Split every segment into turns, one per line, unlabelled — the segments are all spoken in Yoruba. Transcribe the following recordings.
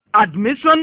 Admission.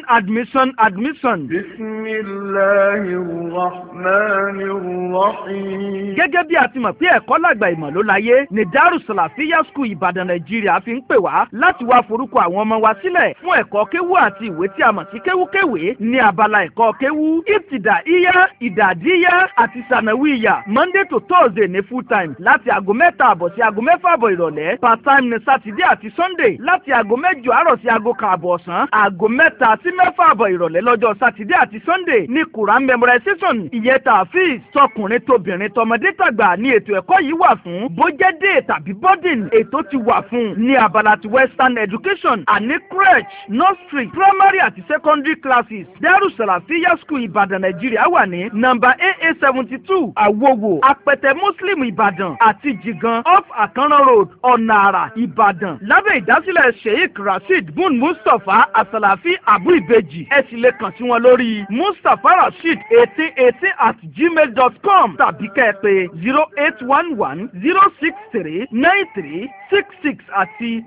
Bismillahirrahmanirrahim.
Gẹ́gẹ́ bí a ti mọ̀ pé ẹ̀kọ́ làgbà ìmọ̀ ló láyé ní Darussalafiyya School Ìbàdàn Nàìjíríà fi ń pè wá láti wá forúkọ àwọn ọmọ wa sílẹ̀ fún ẹ̀kọ́ kéwú àti ìwé tí a mọ̀ sí kéwúkéwé ní abala ẹ̀kọ́ kéwú Ibtidaiyya, Idadiyya àti Sanawiyya Monday to Thursday ní full time láti aago 3:00 sí aago 6:00 ìrọ̀lẹ́, part time ní Saturday àti Sunday láti aago 8 àárọ̀ sí aago 1:30 ọ̀sán, aago 3 sí 6:00 ìrọ̀lẹ́ lọ́jọ́ Saturday àti Sunday ní Quran memorization ìyẹn tààfíìs tọkùnrin tóbìnrin tọmọdé tàgbà ní ètò ẹ̀kọ́ yìí wà fún bójẹ́dé tàbí boarding ètò ti wà fún ní abala ti western education àní crèche nursery primary àti secondary classes. Darussalafiyya School Ìbàdàn Nàìjíríà wà ní nọ́mbà AA 72 Àwòwò Apẹtẹ Muslim Ìbàdàn àti Jigan off Àkànrán road Ọ̀nà Àrà Ìbàdàn lábẹ́ ìdásílẹ̀ Sheikh Rasheed Bun Mustapha Asalafi Abu Ibeji. Ẹ sì lè kàn sí wọn lórí mustafarasheed1818@gmail.com tàbí kẹ́ ẹ pè 08110639366 àti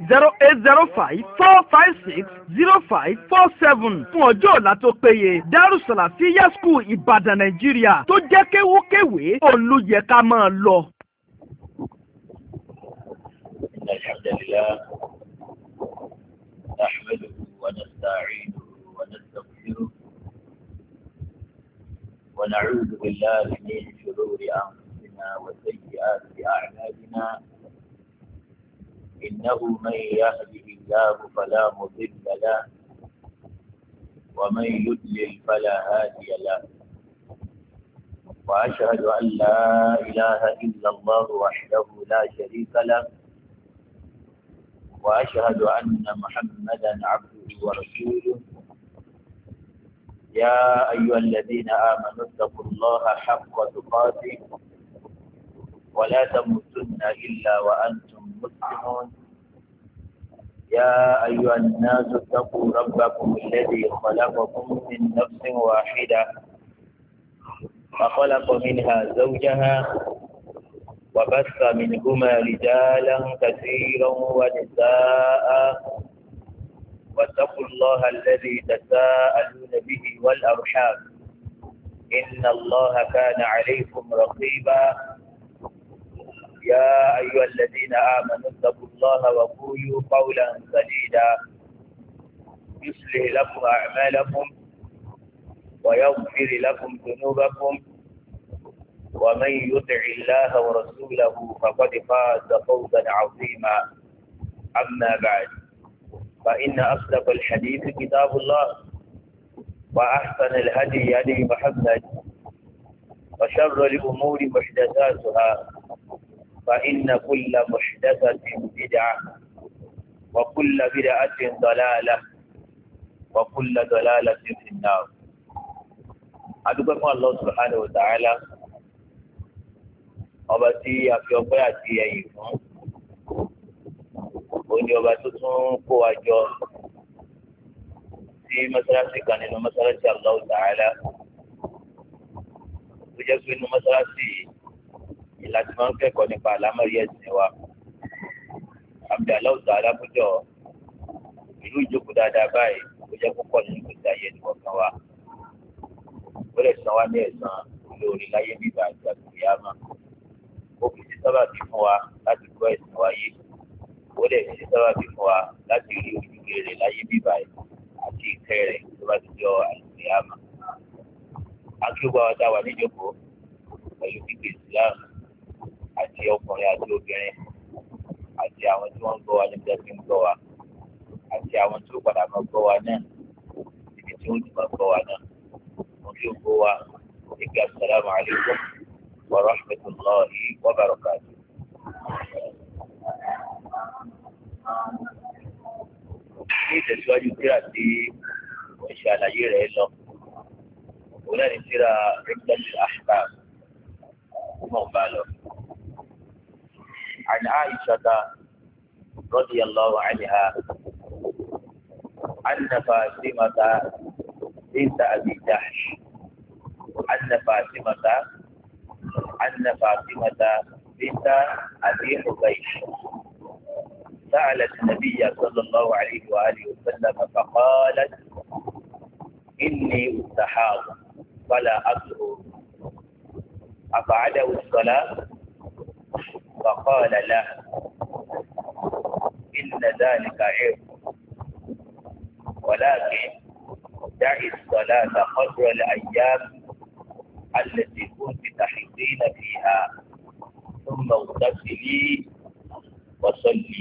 08054560547 fún ọjọ́ ọ̀la tó péye. Darussalafiyya School Ìbàdàn Nàìjíríà tó jẹ́ kéwúkéwé olùyẹ ká máa lọ.
Alhamdulillah nahmaduhu wa nasta'inuhu wa nastaghfiruh wa na'udhu billahi min shururi anfusina wa sayyiati a'malina innahu man yahdihillahu fala mudilla lahu wa man yudlil fala hadiya lahu wa ashhadu an la ilaha illa Allah wahdahu la sharika lahu وأشهد أن محمدا عبده ورسوله يا أيها الذين آمنوا اتقوا الله حق تقاته ولا تموتن إلا وأنتم مسلمون يا أيها الناس اتقوا ربكم الذي خلقكم من نفس واحدة فخلق منها زوجها وبث منهما رجالا كثيرا ونساء واتقوا الله الذي تساءلون به والأرحام إن الله كان عليكم رقيبا يا أيها الذين آمنوا اتقوا الله وقولوا قولا سديدا يصلح لكم أعمالكم ويغفر لكم ذنوبكم ومن يطع الله ورسوله فقد فاز فوزا عظيما أما بعد فإن أصدق الحديث كتاب الله وأحسن الهدي هدي محمد وشر الأمور محدثاتها فإن كل محدثة بدعة وكل بدعة ضلالة وكل ضلالة في النار. أدعوكم الله سبحانه وتعالى ọba tí a fi ọpẹ́ àti ẹ̀yìn fún òní ọba tó tún kó wa jọ sí mọ́sálásí kan nínú mọ́sálásí Allahu Ta'ala tó jẹ́ pé inú mọ́sálásí yìí láti máa ń kẹ́kọ̀ọ́ nípa àlámọ̀rí ẹ̀sìn wa àbí Allahu Ta'ala kójọ ìlú ìjókòó dáadáa báyìí ó jẹ́ púpọ̀ nínú ìgbésí ayé ẹnìkọ̀ọ̀kan wa ó lè san wá ní ẹ̀san olórí láyé bíbá àti àgbéyàmá. Ó fi sí sábàbí fún wa láti gbọ́ ẹ̀sìn wáyé ó lè fi sí sábàbí fún wa láti rí ojú rere láyé bíbá ẹ̀ àti ìkẹ́ rẹ̀ tó bá ti jọ àlùkìyámà. Akíwá wa dá wa níjókòó pẹ̀lú gbígbé Islam àti ọkùnrin àti obìnrin àti àwọn tí wọ́n ń gbọ́ wa níbi tí ń gbọ́ wa àti àwọn tí ó padà máa gbọ́ wa náà níbi tí ó ti máa gbọ́ wa náà. Mo kí ó gbọ́ wa nígbà assalamu alaikum wa rahmatullahi wa barakatuh. Ní ìtẹ̀síwájú tíra tí wọ́n ṣe àlàyé rẹ̀ lọ, òun náà ní tíra Umdatul Ahkam mọ̀ bá lọ. عن عائشة رضي الله عنها أن فاطمة بنت أبي جحش أن فاطمة بنت أبي حبيش سألت النبي صلى الله عليه وآله وسلم فقالت إني أستحاض فلا أطهر أفعده الصلاة؟ فقال لا، إن ذلك عيب، ولكن دع الصلاة قدر الأيام التي كنت تحيضين فيها ثم اغتسلي وصلي.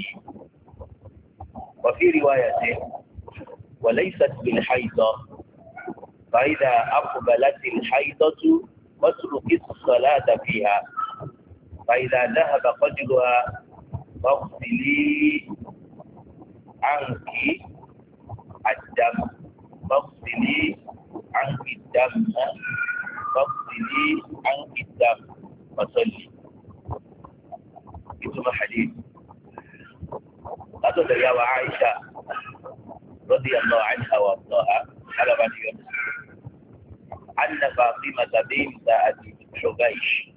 وفي رواية وليست بالحيضة، فإذا أقبلت الحيضة فاترك الصلاة فيها، فإذا ذهب قدرها فاغسلي عنك الدم، فاغسلي عنك الدم، فاغسلي عنك الدم وصلي. ثم حديث أتت يا عائشة رضي الله عنها وارضاها على بعد يونس أن فاطمة بنت أبي حبيش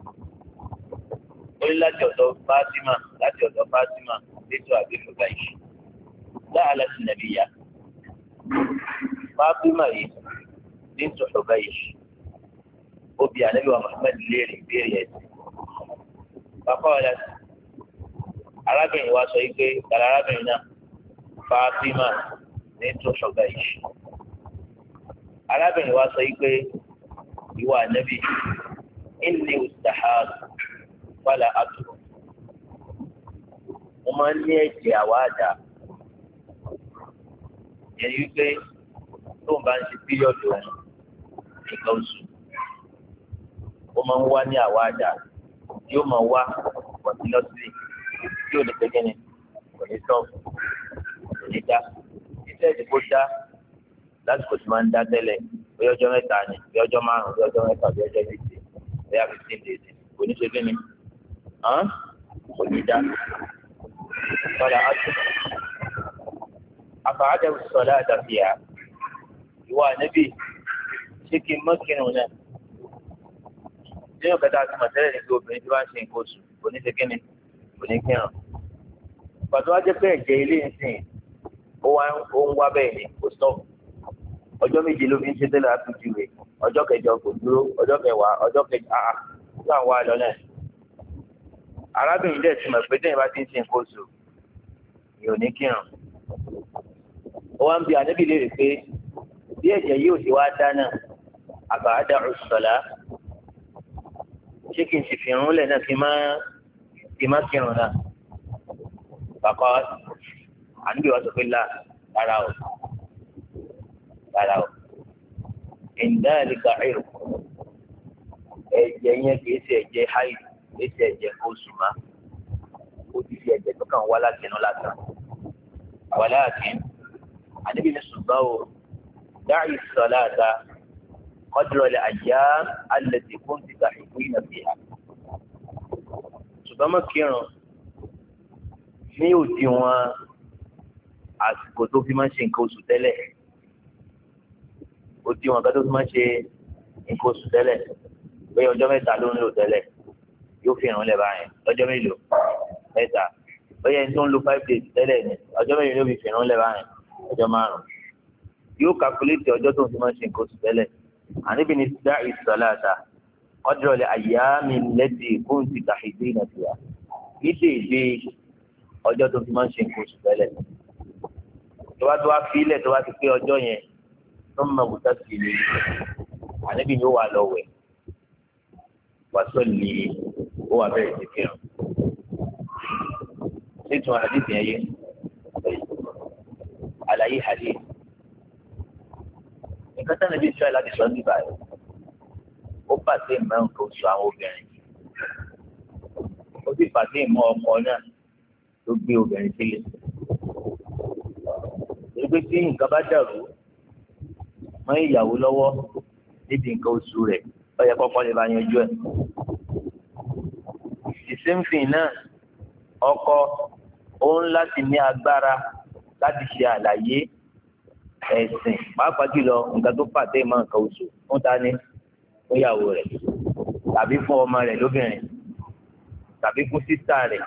قل لا تؤذوا فاطمة بنت أبي حبيش سألت النبي فاطمة بنت حبيش وبي النبي محمد ليري بيريت فقالت arábìnrin wa sọ pé kàlà arábìnrin náà Fatima bintu Hubaysh. Arábìnrin wa sọ pé ìwà ànábì inni ustahad fala athur, mo máa ń ní ẹ̀jẹ̀ àwáàdà, yẹn wípé tó ń bá ń ṣe píríọ̀dù òun nǹkan oṣù ó máa ń wá ní àwáàdà, yóò máa wá continuously, yóò ní pẹ́kẹ́ ni kò ní sọ́ọ̀fù kò ní dá iṣẹ́ ìdìbò dá lásìkò tí máa ń dá tẹ́lẹ̀ bí ọjọ́ mẹ́ta ni bí ọjọ́ márùn-ún bí ọjọ́ mẹ́ta bí ọjọ́ méje bí a 15 days kò ní ṣe kí ni kò ní dá. Sọlá àti àfàádà sọlá àdàfíà ìwà níbí ṣé kí n mọ́ kírun náà nínú kẹta àti màtẹ́lẹ̀ ní pé obìnrin tí wọ́n ń ṣe nǹkan oṣù kò ní ṣe kí ni kò ní kírun. Pàtó wá jẹ́ pé ẹ̀jẹ̀ ilé ìsìn ó ń wá bẹ́ẹ̀ ni kò stop. Ọjọ́ méje ló fi ń ṣe tẹ́lẹ̀ àtúntì rẹ̀, ọjọ́ kẹjọ kò dúró, ọjọ́ kẹwàá, ọjọ́ kẹjọ tó àwọn àlọ́ náà. Arábìnrin dẹ̀ ti mọ̀ pé tẹ́yìn bá ti ń ṣe nǹkan oṣù ni ò ní kírun. Ó wá ń bi ànábì léèrè pé bí ẹ̀jẹ̀ yóò ṣe wá dáná àbáadá ọ̀ṣọ́lá ṣé kí n sì fi irun lẹ̀ náà kí má kírun náà. Bàbá àníbi wa sọ pé rárá o ìdáàlìkà ìrù ẹ̀jẹ̀ yẹn kìí ṣe ẹ̀jẹ̀ haid kìí ṣe ẹ̀jẹ̀ oṣù má ó ti fi ẹ̀jẹ̀ tó kàn wá láti inú lásán. wàláàkín àníbi ní ṣùgbọ́n o dáì sọ̀láàtà qadra al-ayyam allati kunti tahidina fiha. ṣùgbọ́n mọ́ kírun ní òdiwọ̀n àsìkò tó fi máa ń ṣe nǹkan oṣù tẹ́lẹ̀, òdiwọ̀n kan tó fi máa ń ṣe nǹkan oṣù tẹ́lẹ̀ pé ọjọ́ mẹ́ta ló ń lò tẹ́lẹ̀ yóò fi hàn lẹ̀ báyẹn ọjọ́ mélòó mẹ́ta, bóyá ẹni tó ń lo 5 days tẹ́lẹ̀ ni ọjọ́ mélòó ló fi hàn lẹ̀ báyẹn ọjọ́ 5 yóò calculate ọjọ́ tó fi máa ń ṣe nǹkan oṣù tẹ́lẹ̀. àníbi ni da'i salata qadra al-ayyami allati kunti tahidina fiha kì í ṣe ìdí ọjọ́ tó fi máa ń ṣe nǹkan oṣù tẹ́lẹ̀. tó wá fi ilẹ̀ tó wá ti pé ọjọ́ yẹn tó ń mọ òkúta sí ilé àníbi ni ó wà lọ wẹ̀ wàásù lè ó wà bẹ̀rẹ̀ sí kírun. nítorí àdìsí yẹn yé àlàyé hadith nǹkan tán níbi ìṣọ́ láti sọ níbà rẹ̀ ó pàṣẹ ìmọ̀ nǹkan oṣù àwọn obìnrin ó sì pàṣẹ ìmọ̀ ọkọ náà tó gbé obìnrin sílẹ̀. Ègbé tí nǹkan bá dàrú mọ́ ìyàwó lọ́wọ́ níbi nǹkan oṣù rẹ̀ ó yẹ kọ́kọ́ lè bá yanjú ẹ̀. ìsèǹfìn náà ọkọ òun láti ní agbára láti ṣe àlàyé ẹ̀sìn pàápàá jùlọ nǹkan tó pàṣẹ ìmọ̀ nǹkan oṣù fún tani fún ìyàwó rẹ̀ tàbí fún ọmọ rẹ̀ lóbìnrin tàbí fún sísá rẹ̀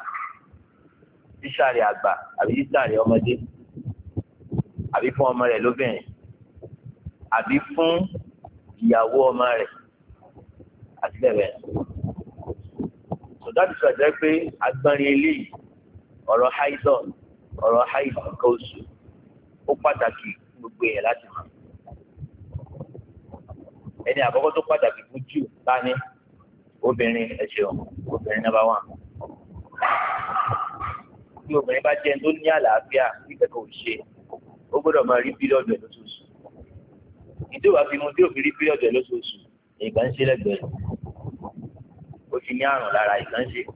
àgbà àbí sísá rẹ̀ ọmọdé àbí fún ọmọ rẹ̀ lóbìnrin àbí fún ìyàwó ọmọ rẹ̀ àti bẹ́ẹ̀ bẹ́ẹ̀. sọdáàtì sọ àjẹ́ pé agbọ́nrin eléyìí ọ̀rọ̀ haidọ̀ ọ̀rọ̀ haidọ̀ nǹkan oṣù ó pàtàkì gbogbo èèyàn láti mọ̀. ẹni àkọ́kọ́ tó pàtàkì fún jù tani obìnrin ẹ̀ṣẹ̀ obìnrin number 1. bí obìnrin bá jẹ́ tó ní àlàáfíà nígbàgbọ́ òṣè ó gbọ́dọ̀ máa rí píríọ̀dù ẹ̀ lóṣooṣù. ìdíwà fi mu tí òfin rí píríọ̀dù ẹ̀ lóṣooṣù ìgbà ń ṣe lẹ́gbẹ̀ẹ́ ó ti ní àrùn lára ìgbà ń ṣe.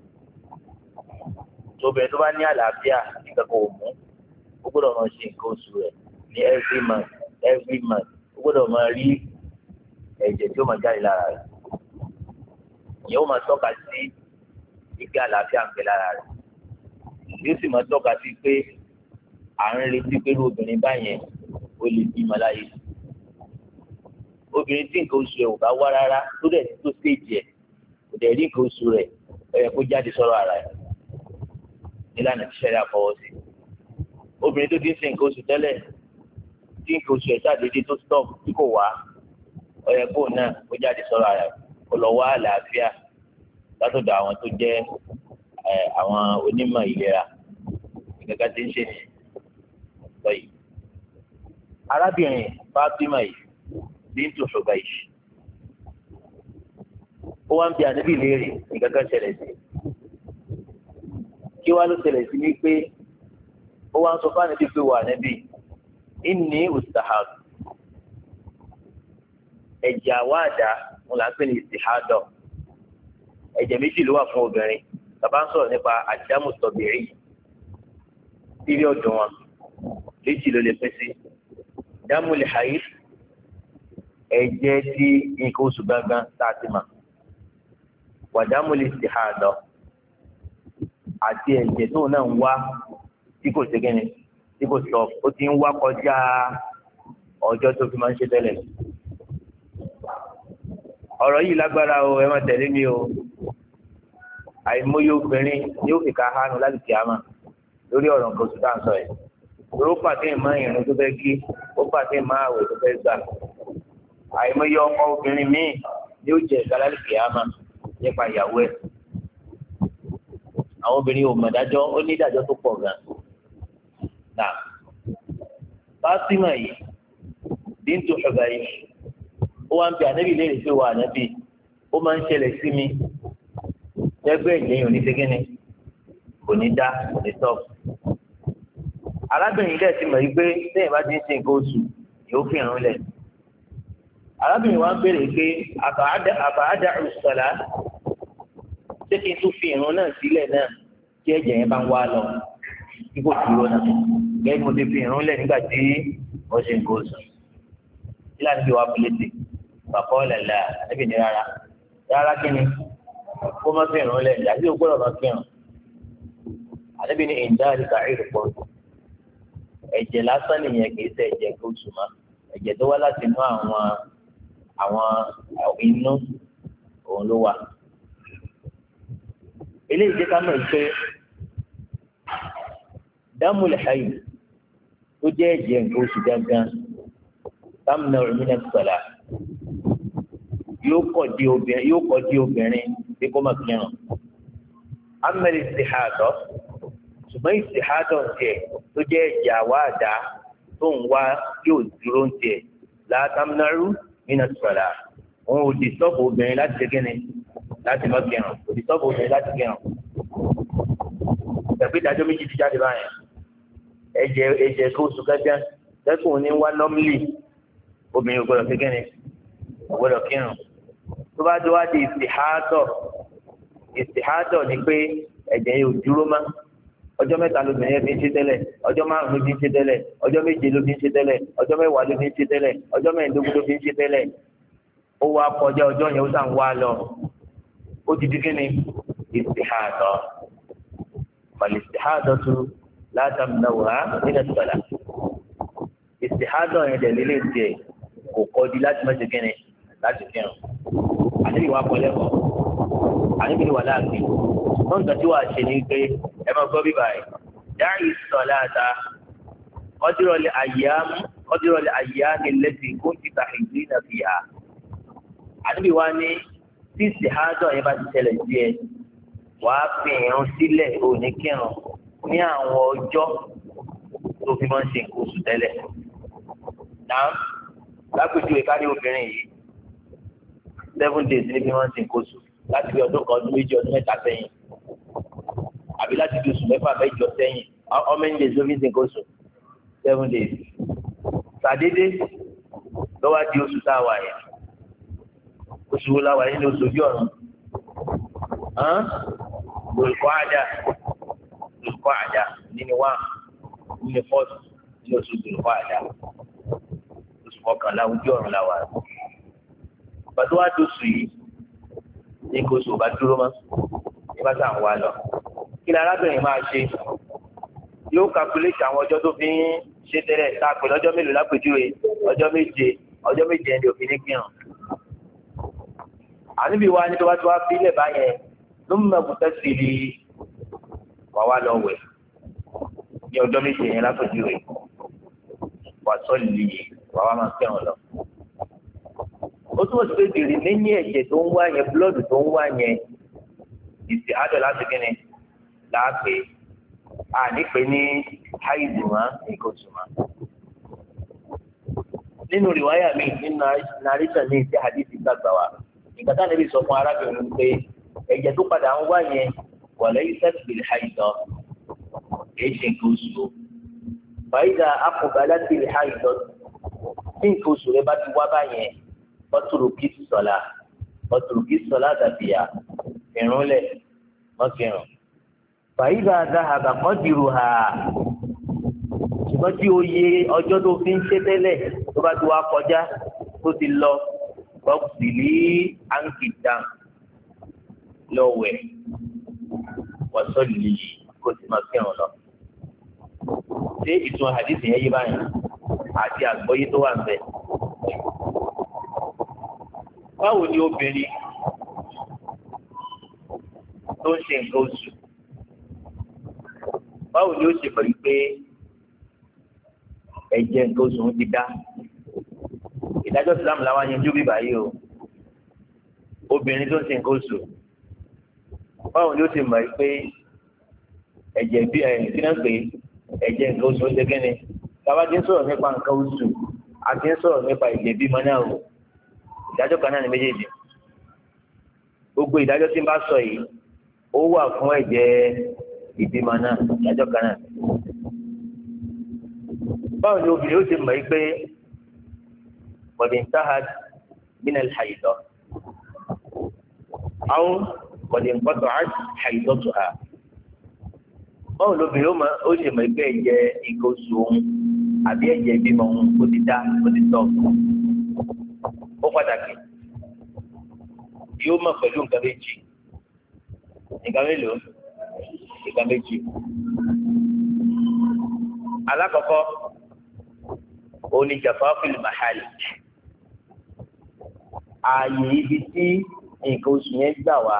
obìnrin tó bá ní àlàáfíà nígbàgbọ́ òmù ó gbọ́dọ̀ máa ṣe nǹkan oṣù rẹ̀ ní every month ó gbọ́dọ̀ máa rí ẹ̀jẹ̀ tí ó máa jáde lára rẹ̀. ìyẹn ó máa tọ́ka sí ìgbé àlàáfíà ń bẹ lára rẹ̀. yóò sì máa tọ́ka sí pé à ń retí pé irú obìnrin báyẹn ó lè bímọ láyé. obìnrin tí nǹkan oṣù rẹ̀ ò bá wá rárá tó dẹ̀ tó stéèjì ẹ̀ kò dẹ̀ rí nǹkan oṣù rẹ̀ ó yẹ kó jáde sọ̀rọ̀ ara ẹ̀ nílànà tí sẹ́rí àfọwọ́ sí. obìnrin tó ti ń ṣe nǹkan oṣù tẹ́lẹ̀ tí nǹkan oṣù ẹ̀ ṣàdédé tó stop tí kò wá ó yẹ kó náà kó jáde sọ̀rọ̀ ara ẹ̀ kó lọ wá àlàáfíà látọ̀dọ̀ àwọn tó jẹ́ àwọn onímọ̀ ìlera gẹ́gẹ́ tí ń ṣe nìyí. arábìnrin Fátímà yìí bíntu Hubaysh ó wá ń bi ànábì léèrè nǹkan kan ṣẹlẹ̀ sí kí wá ló ṣẹlẹ̀ sí ní pé ó wá ń sọ fún ànábì pé wà ànábì inni ustahad ẹ̀jẹ̀ àwáàdá wọn là ń pè ní istihadọ̀ ẹ̀jẹ̀ méjì ló wà fún obìnrin bàbá ń sọ̀rọ̀ nípa àdámù tọ̀bìrì píríọ̀dù wọn méjì ló lè pín sí dámù lè hayí ẹ̀jẹ̀ tí nǹkan oṣù gangan tá a ti mọ̀ wàdámù lè istihadọ̀ àti ẹ̀jẹ̀ tóun náà ń wá tí kò ṣe kẹ́ni tí kò sọ ó ti ń wá kọjá ọjọ́ tó fi máa ń ṣe tẹ́lẹ̀. ọ̀rọ̀ yìí lágbára o ẹ má tẹ̀lé mi o àìmọye obìnrin yóò fi ká hánu láti kí a mà lórí ọ̀rọ̀ nǹkan oṣù tá à ń sọ yìí lóró pàtẹ́ ìmọ̀ ìrìn tó fẹ́ kí ó pàtẹ́ ìmọ̀ àwẹ̀ tó fẹ́ gbà àìmọye ọkọ obìnrin míì yóò jẹ ìka láti kí a mà nípa ìyàwó ẹ̀ àwọn obìnrin ò mọ̀ dájọ́ ó ní ìdájọ́ tó pọ̀ gan nà Fátímà yìí bíntu Hubaysh ó wá ń bi ànábì léèrè pé wà ànábì ó máa ń ṣẹlẹ̀ sí mi lẹ́gbẹ́ ìjẹyìn oníṣẹ́gẹ́ni kò ní dá kò ní tọ́. arábìnrin dẹ̀ ti mọ̀ yí pé lẹ́yìn bá ti ń ṣe nǹkan oṣù yóò fi hàn lẹ̀. arábìnrin wa ń béèrè pé àbáádá ìṣọ̀lá ṣé kí n tún fi ìrun náà sílẹ̀ náà kí ẹ̀jẹ̀ yẹn bá ń wá lọ kí kò dúró náà gẹ́gẹ́ bí mo ti fi ìrun lẹ̀ nígbà tí wọ́n ṣe nǹkan oṣù. ìlànà bí wàá pélété bàbá ọ̀lẹ̀lẹ̀ ànábì ní rárá kí ni kó má fi ìrun lẹ̀ yàtí o gbọ́dọ̀ má fi hàn ànábì ní ìdá àdìgbà ìrìpọ̀ ẹ̀jẹ̀ lásán nìyẹn kì í ṣe ẹ̀jẹ̀ kó oṣù mọ́ ẹ̀jẹ̀ tó wá láti inú àwọn inú òun ló wà. eléyìí jẹ́ ká mọ̀ pé dámúlẹ̀ ṣáyì tó jẹ́ ẹ̀jẹ̀ nǹkan oṣù gángan támúnà òmìnira sọ̀lá yóò kọ̀ di obìnrin bí kò má kírun. amẹ́rì ìsìhádọ̀ ṣùgbọ́n ìsìhádọ̀ tiẹ̀ tó jẹ́ ẹ̀jẹ̀ àwáàdá tó ń wá yóò dúró tiẹ̀ látàmúnárú nínú sọ̀lá òun ò di sọ́ọ̀bù obìnrin láti ṣe kíni láti má kírun ò di sọ́ọ̀bù obìnrin láti kírun. ìgbàgbé ìdájọ́ méjì ti jáde báyẹn ẹ̀jẹ̀ kó oṣù gángan lẹ́kùn ní wá nọ́mìlì obìnrin ò gbọ́dọ̀ ṣe kíni ò gbọ́dọ̀ kírun. tó bá jọ wá di ìsìhádọ̀ ni pé ẹ̀jẹ̀ yóò dúró mọ́ ọjọ́ mẹ́ta lóbìnrin yẹn fi ń ṣe tẹ́lẹ̀ ọjọ́ márùn-ún ló fi ń ṣe tẹ́lẹ̀ ọjọ́ méje ló fi ń ṣe tẹ́lẹ̀ ọjọ́ mẹ́wàá ló fi ń ṣe tẹ́lẹ̀ ọjọ́ mẹ́ẹ̀ẹ́dógún ló fi ń ṣe tẹ́lẹ̀ ó wá kọjá ọjọ́ yẹn ó sàn wá lọ ó ti di kí ni ìsìhádọ̀ ìsìhádọ̀ tó látàmúnáwá nínú ìsọ̀lá ìsìhádọ̀ yẹn dẹ̀ lélẹ̀ tiẹ̀ kò kọ́ di láti má ṣe kí ni láti kírun àníbi wàá kọ́ lẹ́kọ̀ọ́ àníbi wà láàfin wọ́n nǹkan tí wàá ṣe ni pé ẹ máa gbọ́ bíbá ẹ̀ dáì sọ̀láta qadra al-ayyam allati kunti tahidina fiha. Ànábì wa ní tí ìsìhádọ̀ yẹn bá ti ṣẹlẹ̀ sí ẹ wàá fi ìrun sílẹ̀ òní kírun ní àwọn ọjọ́ tó fi máa ń ṣe nǹkan oṣù tẹ́lẹ̀. Náà lápèjúwe kárí obìnrin yìí 7 days ní fi máa ń ṣe nǹkan oṣù láti bí ọdún kan ọdún méjì ọdún mẹ́ta sẹ́yìn àbí láti bí oṣù mẹ́fà mẹ́jọ sẹ́yìn how many days ló fi ń ṣe nǹkan oṣù 7 days. Sàdédé lọ́wọ́ di oṣù tá a wà yẹn oṣù wo la wà yẹn ní oṣù ojú ọ̀run olùkọ́ àjà nínú wà nínú fọ́ọ̀tù nínú oṣù olùkọ́ àjà oṣù kọkànlá ojú ọ̀run la wà. Bàtú wá dóṣù yìí ní kó oṣù bá dúró mọ́ ní bá sàn wá lọ. Kí ni arábìnrin máa ṣe? Yóò calculate àwọn ọjọ́ tó fi ń ṣe tẹ́lẹ̀ tá a pè lọ́jọ́ mélòó lápèjúwe ọjọ́ méje ẹni òfin ní kírun. Àníbi wa ní tó bá ti wá fílẹ̀ báyẹn ló ń mẹ́kù tẹ́sí rí wà wá lọ wẹ̀ ní ọjọ́ méje yẹn lápèjúwe wà sọ́ọ̀lì wà wá máa kírun lọ. Ó túmọ̀ sí pé bèrè lẹ́yìn ẹ̀jẹ̀ tó ń wá yẹn búlọ́ọ̀dù tó ń wá yẹn ìsì àádọ́ láti kíni láàpẹ̀ ànípe ní háìdì mọ́ nǹkan oṣù mọ́. Nínú rìwáyà mi nínú nàrísàn ní ìsì àdìsí gbàgbà wa nǹkan tá a níbi sọ fún arábìnrin pé ẹ̀jẹ̀ tó padà ń wá yẹn wà lẹ́yìn sẹ́tìbìlì háìdọ̀ kìí ṣe nǹkan oṣù. Fàyídà àkùnbà láti rí háìdọ̀ tí nǹkan oṣù rẹ bá ti wá báyẹn ọtúrùkì sọlá dàbíyà ìrúnlẹ̀ mọ́kìrùn. Fàyídà dáhàbà kọ́dìrú ha ṣùgbọ́n tí oyè ọjọ́ tó fi ń ṣe tẹ́lẹ̀ tó bá ti wá kọjá tó ti lọ bọ́ọ̀sìlì áńkìtà lọ́wẹ̀ wọ́sọ̀lì kó sì máa kírun lọ. Ṣé ìtumọ̀ hadith yẹn yé báyìí àti àgbọ́yé tó wà ń bẹ̀? Báwo ni obìnrin tó ń ṣe nǹkan oṣù báwo ni ó ṣe pẹ̀lú pé ẹ̀jẹ̀ nǹkan oṣù ń ti dá? Ìdájọ́ ìsìlámù làwọn yanjú bí báyìí o. Obìnrin tó ń ṣe nǹkan oṣù báwo ni ó ṣe mọ̀ pé ẹ̀jẹ̀ bí kí náà pé ẹ̀jẹ̀ nǹkan oṣù ń ṣe kí ni? Bàbá ti ń sọ̀rọ̀ nípa nǹkan oṣù àti ń sọ̀rọ̀ nípa ẹ̀jẹ̀ bímọ náà o. Ìdájọ́ kan náà ni méjèèjì. Gbogbo ìdájọ́ tí n bá sọ yìí ó wà fún ẹ̀jẹ̀ ìbímọ náà, ìdájọ́ kan náà. Báwo ni obìnrin ó ṣe mọ̀ pé قد انتهت من الحيضة أو قد انقطعت حيضتها. báwo lóbìnrin ó ṣe mọ̀ pé ẹ̀jẹ̀ nǹkan oṣù òun àbí ẹ̀jẹ̀ ìbímọ òun kò ti dá kò ti tọ̀? Ó pàtàkì yóò mọ̀ pẹ̀lú nǹkan méjì. Nǹkan mélòó? Nǹkan méjì. Alákọ̀ọ́kọ́ òní jafafil mahal, ààyè ibi tí nǹkan oṣù yẹn gbà wá,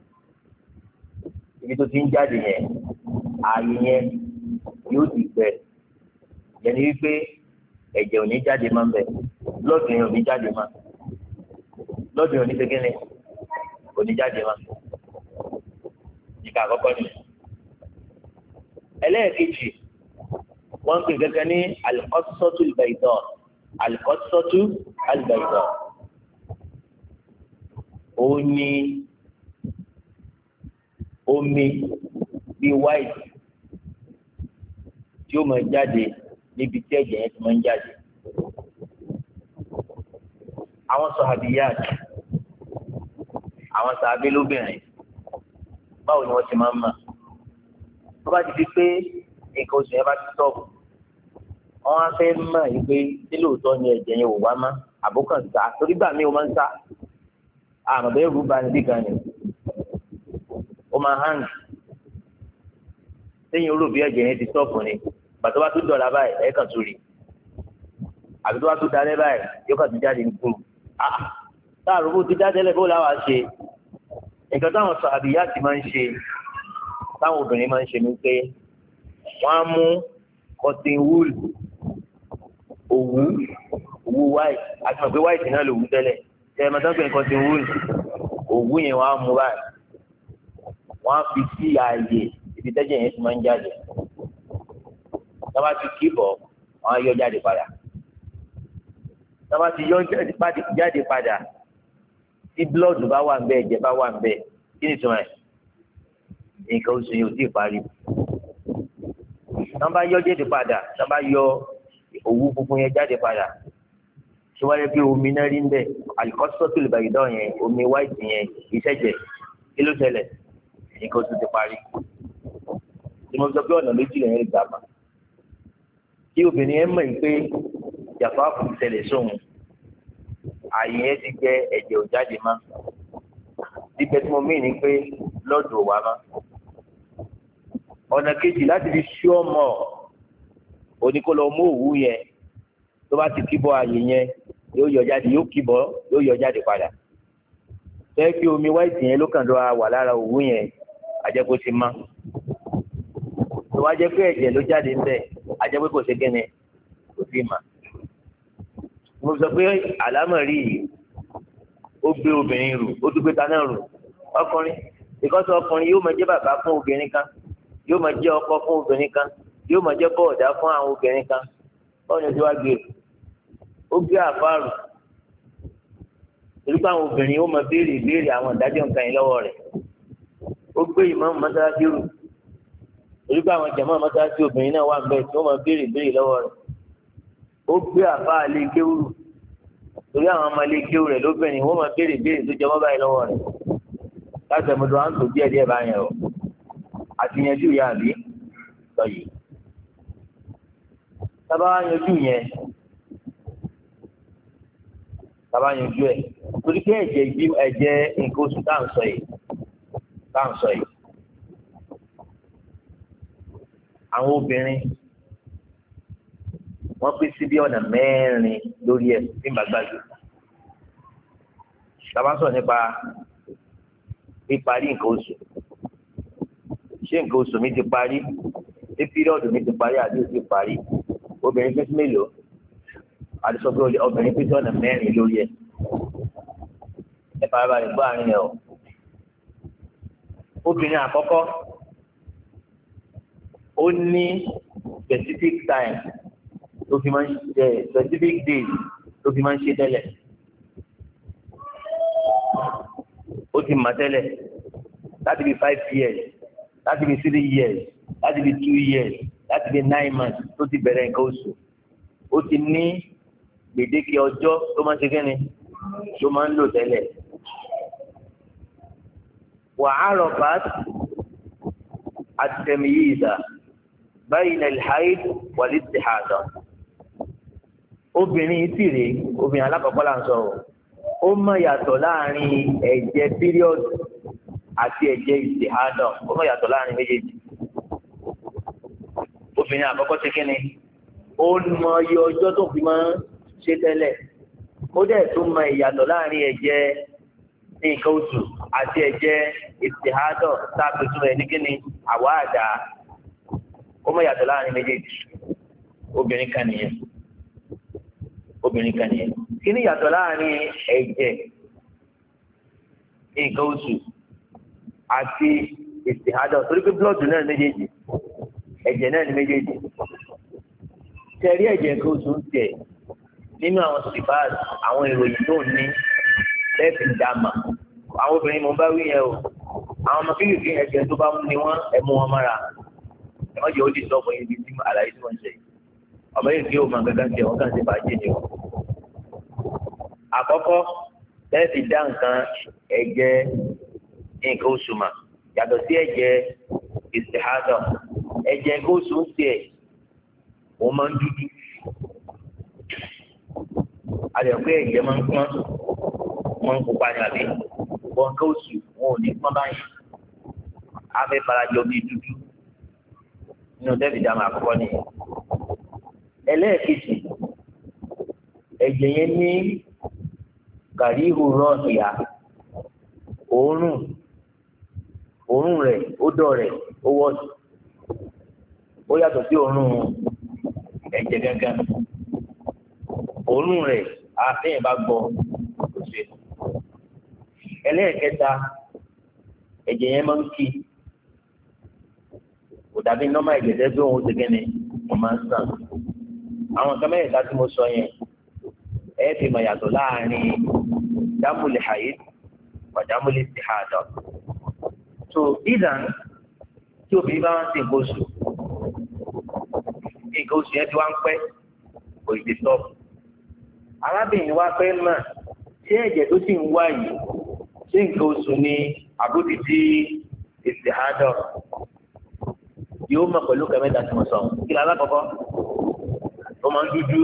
ibi tó ti ń jáde yẹn, ààyè yẹn yóò ti gbẹ. Yẹn ni wípé ẹ̀jẹ̀ ò ní jáde máa ń bẹ̀, lọ́ọ̀dù yẹn ò ní jáde máa, lọ́ọ̀dù yẹn ò ní ṣe kíni, ò ní jáde máa. Ìkà àkọ́kọ́ ni. Ẹlẹ́ẹ̀kejì wọ́n ń pè gẹ́gẹ́ ní alikọ́sọ́tù albayda, alikọ́sọ́tù albayda. Ó ní omi bíi white tí ó máa jáde níbi tí ẹ̀jẹ̀ yẹn ti máa ń jáde. Àwọn sọ̀hábíyàt, àwọn sàábé lóbìnrin, báwo ni wọ́n ti máa ń mọ̀? Tó bá ti di pé nǹkan oṣù yẹn bá ti sọ̀rọ̀, wọ́n á fẹ́ mọ̀ yìí pé nílòótọ́ ni ẹ̀jẹ̀ yẹn ò wá mọ́ àbókàn sá, torí gbà mí o máa ń sá àmọ́ bẹ́ẹ̀ rú bani bí gan ni ó máa hàn sẹ́yìn olóòbí ẹ̀jẹ̀ yẹn ti sọ̀rọ̀ ni bàtà bá tún dọ̀la báyìí ẹ̀ kàn tún rí àbí tó bá tún dalẹ̀ báyìí yóò kàn tún jáde ní kúrò. Táàrùn bó ti dátẹ́lẹ̀ bó láwa ṣe nǹkan táwọn sàbíyá ti máa ń ṣe, táwọn obìnrin máa ń ṣe ni pé wọ́n á mú cotton wool, òwú òwú white àti mọ̀ pé white náà lòwú tẹ́lẹ̀ tẹ́ ẹ máa tán pé nǹkan ti wú ni òwú yẹn wọ́n á mú báyìí wọ́n á fi sí ààyè ibi tẹ́jẹ̀ yẹn ti máa ń jáde tábà ti kíbọ̀ wọ́n á yọ jáde padà tábà ti yọ jáde padà tí blood bá wà ń bẹ ẹ̀jẹ̀ bá wà ń bẹ kí ni tuma ẹ̀ nǹkan oṣù yìí ò tí ì parí tábà yọ jáde padà tábà yọ òwú funfun yẹn jáde padà tí wọ́n yẹ pé omi náà rí ń bẹ alikọ́sọ́tò lè bàyìí dán yẹn omi white yẹn ìṣẹ̀jẹ̀ kí ló ṣẹlẹ̀ nǹkan oṣù ti parí tí mo sọ pé ọ̀nà méjì lẹ́yìn ìgbà mà kí obìnrin yẹn mọ̀ pé jàpá kò ṣẹlẹ̀ sóhun ààyè yẹn ti jẹ ẹ̀jẹ̀ ò jáde má ibẹ̀ tí mo mí ni pé lọ́dù ò wá má ọ̀nà kejì láti fi ṣú ọmọ oníkólọ mú òwú yẹn tó bá ti kíbọ̀ ààyè yẹn yóò yọ jáde yóò kíbọ̀ yóò yọ jáde padà tẹ́ kí omi wáìtì yẹn ló kàn lọ wà lára òwú yẹn àjẹkó ti má tó wá jẹ́ pé ẹ̀jẹ̀ ló jáde ń bẹ̀ àjẹpé kò ṣe kẹ́ni kò sí mà mo sọ pé àlámọ̀rí yìí ó gbé obìnrin rù ó dúpẹ́ ta náà rù ọkùnrin ìkọ́sọ ọkùnrin yóò máa jẹ́ bàbá fún obìnrin kan yóò máa jẹ́ ọkọ fún obìnrin kan yóò máa jẹ́ bọ́ọ̀dá fún àwọn obìnrin kan bọ́ọ̀nù tí wàá gbé ó gbé àfáàrù torí pé àwọn obìnrin ó máa béèrè ìbéèrè àwọn ìdájọ́ nǹkan yìí lọ́wọ́ rẹ̀ ó gbé ìmáàmù mọ́sálásí rù torí pé àwọn jàmáà mọ́sálásí obìnrin náà wà ń bẹ̀ tí wọ́n máa béèrè ìbéèrè lọ́wọ́ rẹ̀ ó gbé àfa àlè kéwù torí àwọn ọmọ ilé kéwù rẹ̀ lóbìnrin wọ́n máa béèrè ìbéèrè tó jẹmọ́ báyìí lọ́wọ́ rẹ̀ láti ẹ̀mọ́tò à ń tò díẹ̀ báyẹn o àti yanjú ìyá àbí sọ yìí tábà yanjú yẹn tábà yanjú ẹ̀ torí pé ẹ̀jẹ̀ nǹkan oṣù tá à ń sọ yìí àwọn obìnrin wọ́n pín sí bí ọ̀nà mẹ́rin lórí ẹ̀ ní gbàgbàgbé tàbá sọ nípa píparí nǹkan oṣù ṣé nǹkan oṣù mi ti parí ṣé píríọ̀dù mi ti parí àbí ó ti parí obìnrin pín sí mélòó àdìsọ pé obìnrin pín sí ọ̀nà mẹ́rin lórí ẹ̀ ẹ farabalẹ̀ gbọ́ àárín ẹ̀ o obìnrin àkọ́kọ́ ó ní specific time tó fi máa ń ṣe specific days tó fi máa ń ṣe tẹ́lẹ̀ ó ti mà tẹ́lẹ̀ láti bí 5 years láti bí 3 years láti bí 2 years láti bí 9 months tó ti bẹ̀rẹ̀ nǹkan oṣù ó ti ní gbèdéke ọjọ́ tó máa ń ṣe kẹ́ni tó máa ń lò tẹ́lẹ̀ wàhálà bàtà àtẹ̀míyìíza bayna al-hayd wal-istihada obìnrin tí rèé obìnrin alákọ̀ọ́kọ́ là ń sọ ó mọ̀ yàtọ̀ láàrin ẹ̀jẹ̀ píríọ̀dù àti ẹ̀jẹ̀ istihada ó mọ̀ yàtọ̀ láàrin méjèèjì obìnrin àkọ́kọ́ ṣe kí ni ó mọ iye ọjọ́ tó fi máa ń ṣe tẹ́lẹ̀ ó dẹ̀ tún mọ ìyàtọ̀ láàrin ẹ̀jẹ̀ nǹkan oṣù àti ẹ̀jẹ̀ istihada sáàpẹ̀tù ẹ̀ ní kí ni àwa àdá ó mọ̀ yàtọ̀ láàrin méjèèjì obìnrin kan nìyẹn kí ni yàtọ̀ láàrin ẹ̀jẹ̀ nǹkan oṣù àti istihada torí pé blọọdù náà méjèèjì ẹ̀jẹ̀ náà ní méjèèjì tẹ̀rí ẹ̀jẹ̀ nǹkan oṣù ń tẹ̀ nínú àwọn sìbáàsì àwọn ìròyìn tó ní lẹ́ẹ̀fì dàmà àwọn obìnrin mo bá wí yẹn o àwọn ọmọ kékeré ẹ̀jẹ̀ tó bá mú ni wọ́n ẹ̀mú wọn mára wọ́n jẹ́ òdì sọ́kùn yìí bí àlàyé tí wọ́n ṣe ọ̀bẹ yìí kí o máa gángan ṣe wọ́n kàn ṣe bàjẹ́ ni o. àkọ́kọ́ lẹ́ẹ̀fì dá nǹkan ẹ̀jẹ̀ nǹkan oṣù mà yàtọ̀ sí ẹ̀jẹ̀ istihada ẹ̀jẹ̀ nǹkan oṣù ń tiẹ̀ wọ́n máa ń dúdú àlẹ́ pé ẹ̀jẹ̀ máa ń pọ́n wọ́n ń pupa ní àbí wọ́n nǹkan oṣù wọn ò ní pọ́n báyìí abẹ́ farajọ bíi dúdú nínú dẹ́bì dáhùn àkọ́kọ́ nìyẹn ẹlẹ́ẹ̀kejì ẹ̀jẹ̀ yẹn ní gàríhù rọ́ọ̀tìyà òórùn rẹ̀ odò rẹ̀ ó wọ́ọ̀tì ó yàtọ̀ sí òórùn ẹ̀jẹ̀ gángan òórùn rẹ̀ àtẹ̀yìn bá gbọ́ kò ṣe. ẹlẹ́ẹ̀kẹta ẹ̀jẹ̀ yẹn máa ń kí kò dàbí nọ́mà ẹ̀jẹ̀ tẹ́gbẹ́ òun ti gẹ́ni kò máa ń sàn. àwọn nǹkan mẹ́rìndínlá tí mo sọ yẹn ẹ fi mọ̀ yàtọ̀ láàrin dámúlẹ̀ haid wà dámúlẹ̀ istihada. so ìdán tí obìnrin bá wá sí nǹkan oṣù yẹn ti wá ń pẹ́ kò ì ti stop. arábìnrin wa fẹ́ mọ̀ ṣé ẹ̀jẹ̀ tó sì ń wá yìí ṣé nǹkan oṣù ni àbúrò tí istihada yóò mọ̀ pẹ̀lú kẹ́mẹ́ta tí mo sọ. kí la lákọ̀ọ́kọ́ ó máa ń dúdú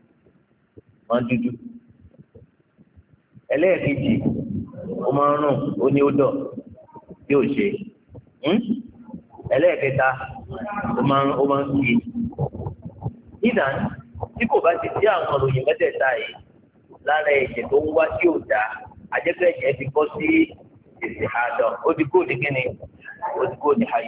ẹlẹ́ẹ̀kejì ó máa ń rùn ó ní ó dọ̀ tí ò ṣe ẹlẹ́ẹ̀kẹta ó máa ń kí. ìdán tí kò bá ti sí àwọn òròyìn mẹ́tẹ̀ẹ̀ta yìí lára ẹ̀jẹ̀ tó ń wá tí ò dáa àjẹpẹ́ ẹ̀jẹ̀ ti kọ́ sí istihada ó ti kó ní kíni ó ti kó ní haid.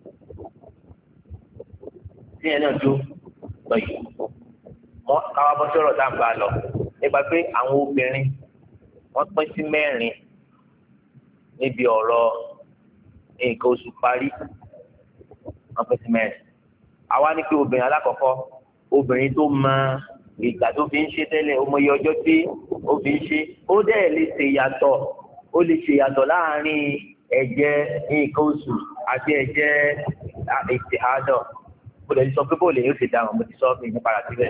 tí ẹ náà tó lọ yìí káwá bọ́ sọ̀rọ̀ tá à ń bá a lọ nípa pé àwọn obìnrin wọ́n pín sí mẹ́rin níbi ọ̀rọ̀ nǹkan oṣù parí wọ́n pín sí mẹ́rin. àwa ní pé obìnrin alákọ̀ọ́kọ́ obìnrin tó mọ ìgbà tó fi ń ṣe tẹ́lẹ̀ ó mọ iye ọjọ́ tí ó fi ń ṣe ó dẹ̀ lè ṣe ìyàtọ̀ láàárín ẹ̀jẹ̀ nǹkan oṣù àti ẹ̀jẹ̀ istihada. mo lè sọ pé bóòlù yóò ṣe dáhùn mo ti sọ fún yín padà síbẹ̀.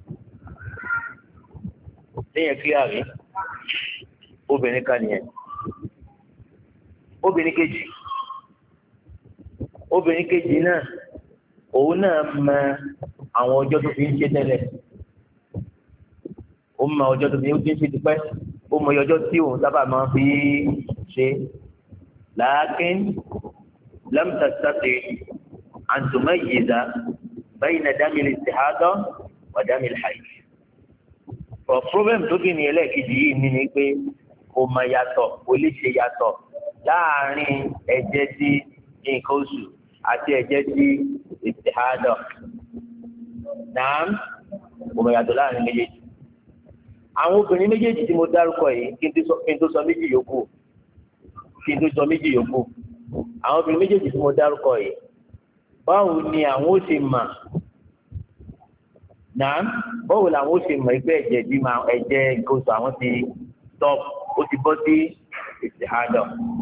lẹ́yìn kílíà rí obìnrin kan nìyẹn. obìnrin kejì náà òun náà mọ àwọn ọjọ́ tó fi ń ṣe tẹ́lẹ̀ ó mọ ọjọ́ tó fi ń ṣe tipẹ́ ó mọ ọjọ́ tí òun sábà máa fi ṣe làákín lam tastati an tumayyiza bayna damil istihada wa damil hayd. problem tó kí ni ẹlẹ́ẹ̀kejì yìí ní ni pé kò mọ yàtọ̀ kò lè ṣe yàtọ̀ láàárín ẹ̀jẹ̀ tí nǹkan oṣù àti ẹ̀jẹ̀ tí istihada. Naam, kò mọ yàtọ̀ láàárín méjèèjì. àwọn obìnrin méjèèjì tí mo dárúkọ yìí kí n tó sọ méjì yòókù àwọn obìnrin méjèèjì tí mo dárúkọ yìí báwo ni àwọn ó ṣe mà náà báwo làwọn ó ṣe mọ̀ ẹgbẹ́ ẹ̀jẹ̀ bí máa ẹ̀jẹ̀ nǹkan oṣù àwọn ti stop ó ti bọ́ sí istihada.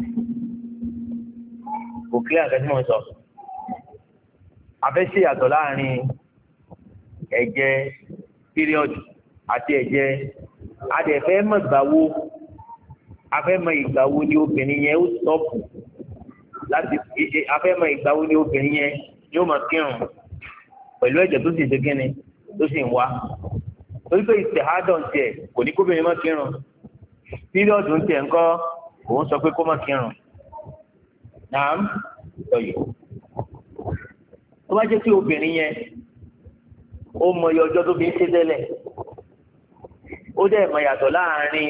kò clear nǹkan tí mo ń sọ. a fẹ́ ṣe yàtọ̀ láàrin ẹ̀jẹ̀ period àti ẹ̀jẹ̀ adẹ̀fẹ́ mọ̀ gbàwó afẹ́mọ̀ ìgbàwó ni obìnrin yẹn ó stọ́pù láti afẹ́mọ̀ ìgbàwó ni obìnrin yẹn yóò máa kírun pẹ̀lú ẹ̀jẹ̀ tó sì ṣe kíni tó sì ń wá. torí pé ìṣèhádọ̀ ń tiẹ̀ kò ní kóbìnrin máa kírun píríọ̀dù ń tiẹ̀ ńkọ́ òun sọ pé kó máa kírun. Naam lọ́yẹ̀ tó bá jẹ́ pé obìnrin yẹn ó mọ iye ọjọ́ tó fi ń ṣe tẹ́lẹ̀ ó dẹ̀ mọ yàtọ̀ láàrin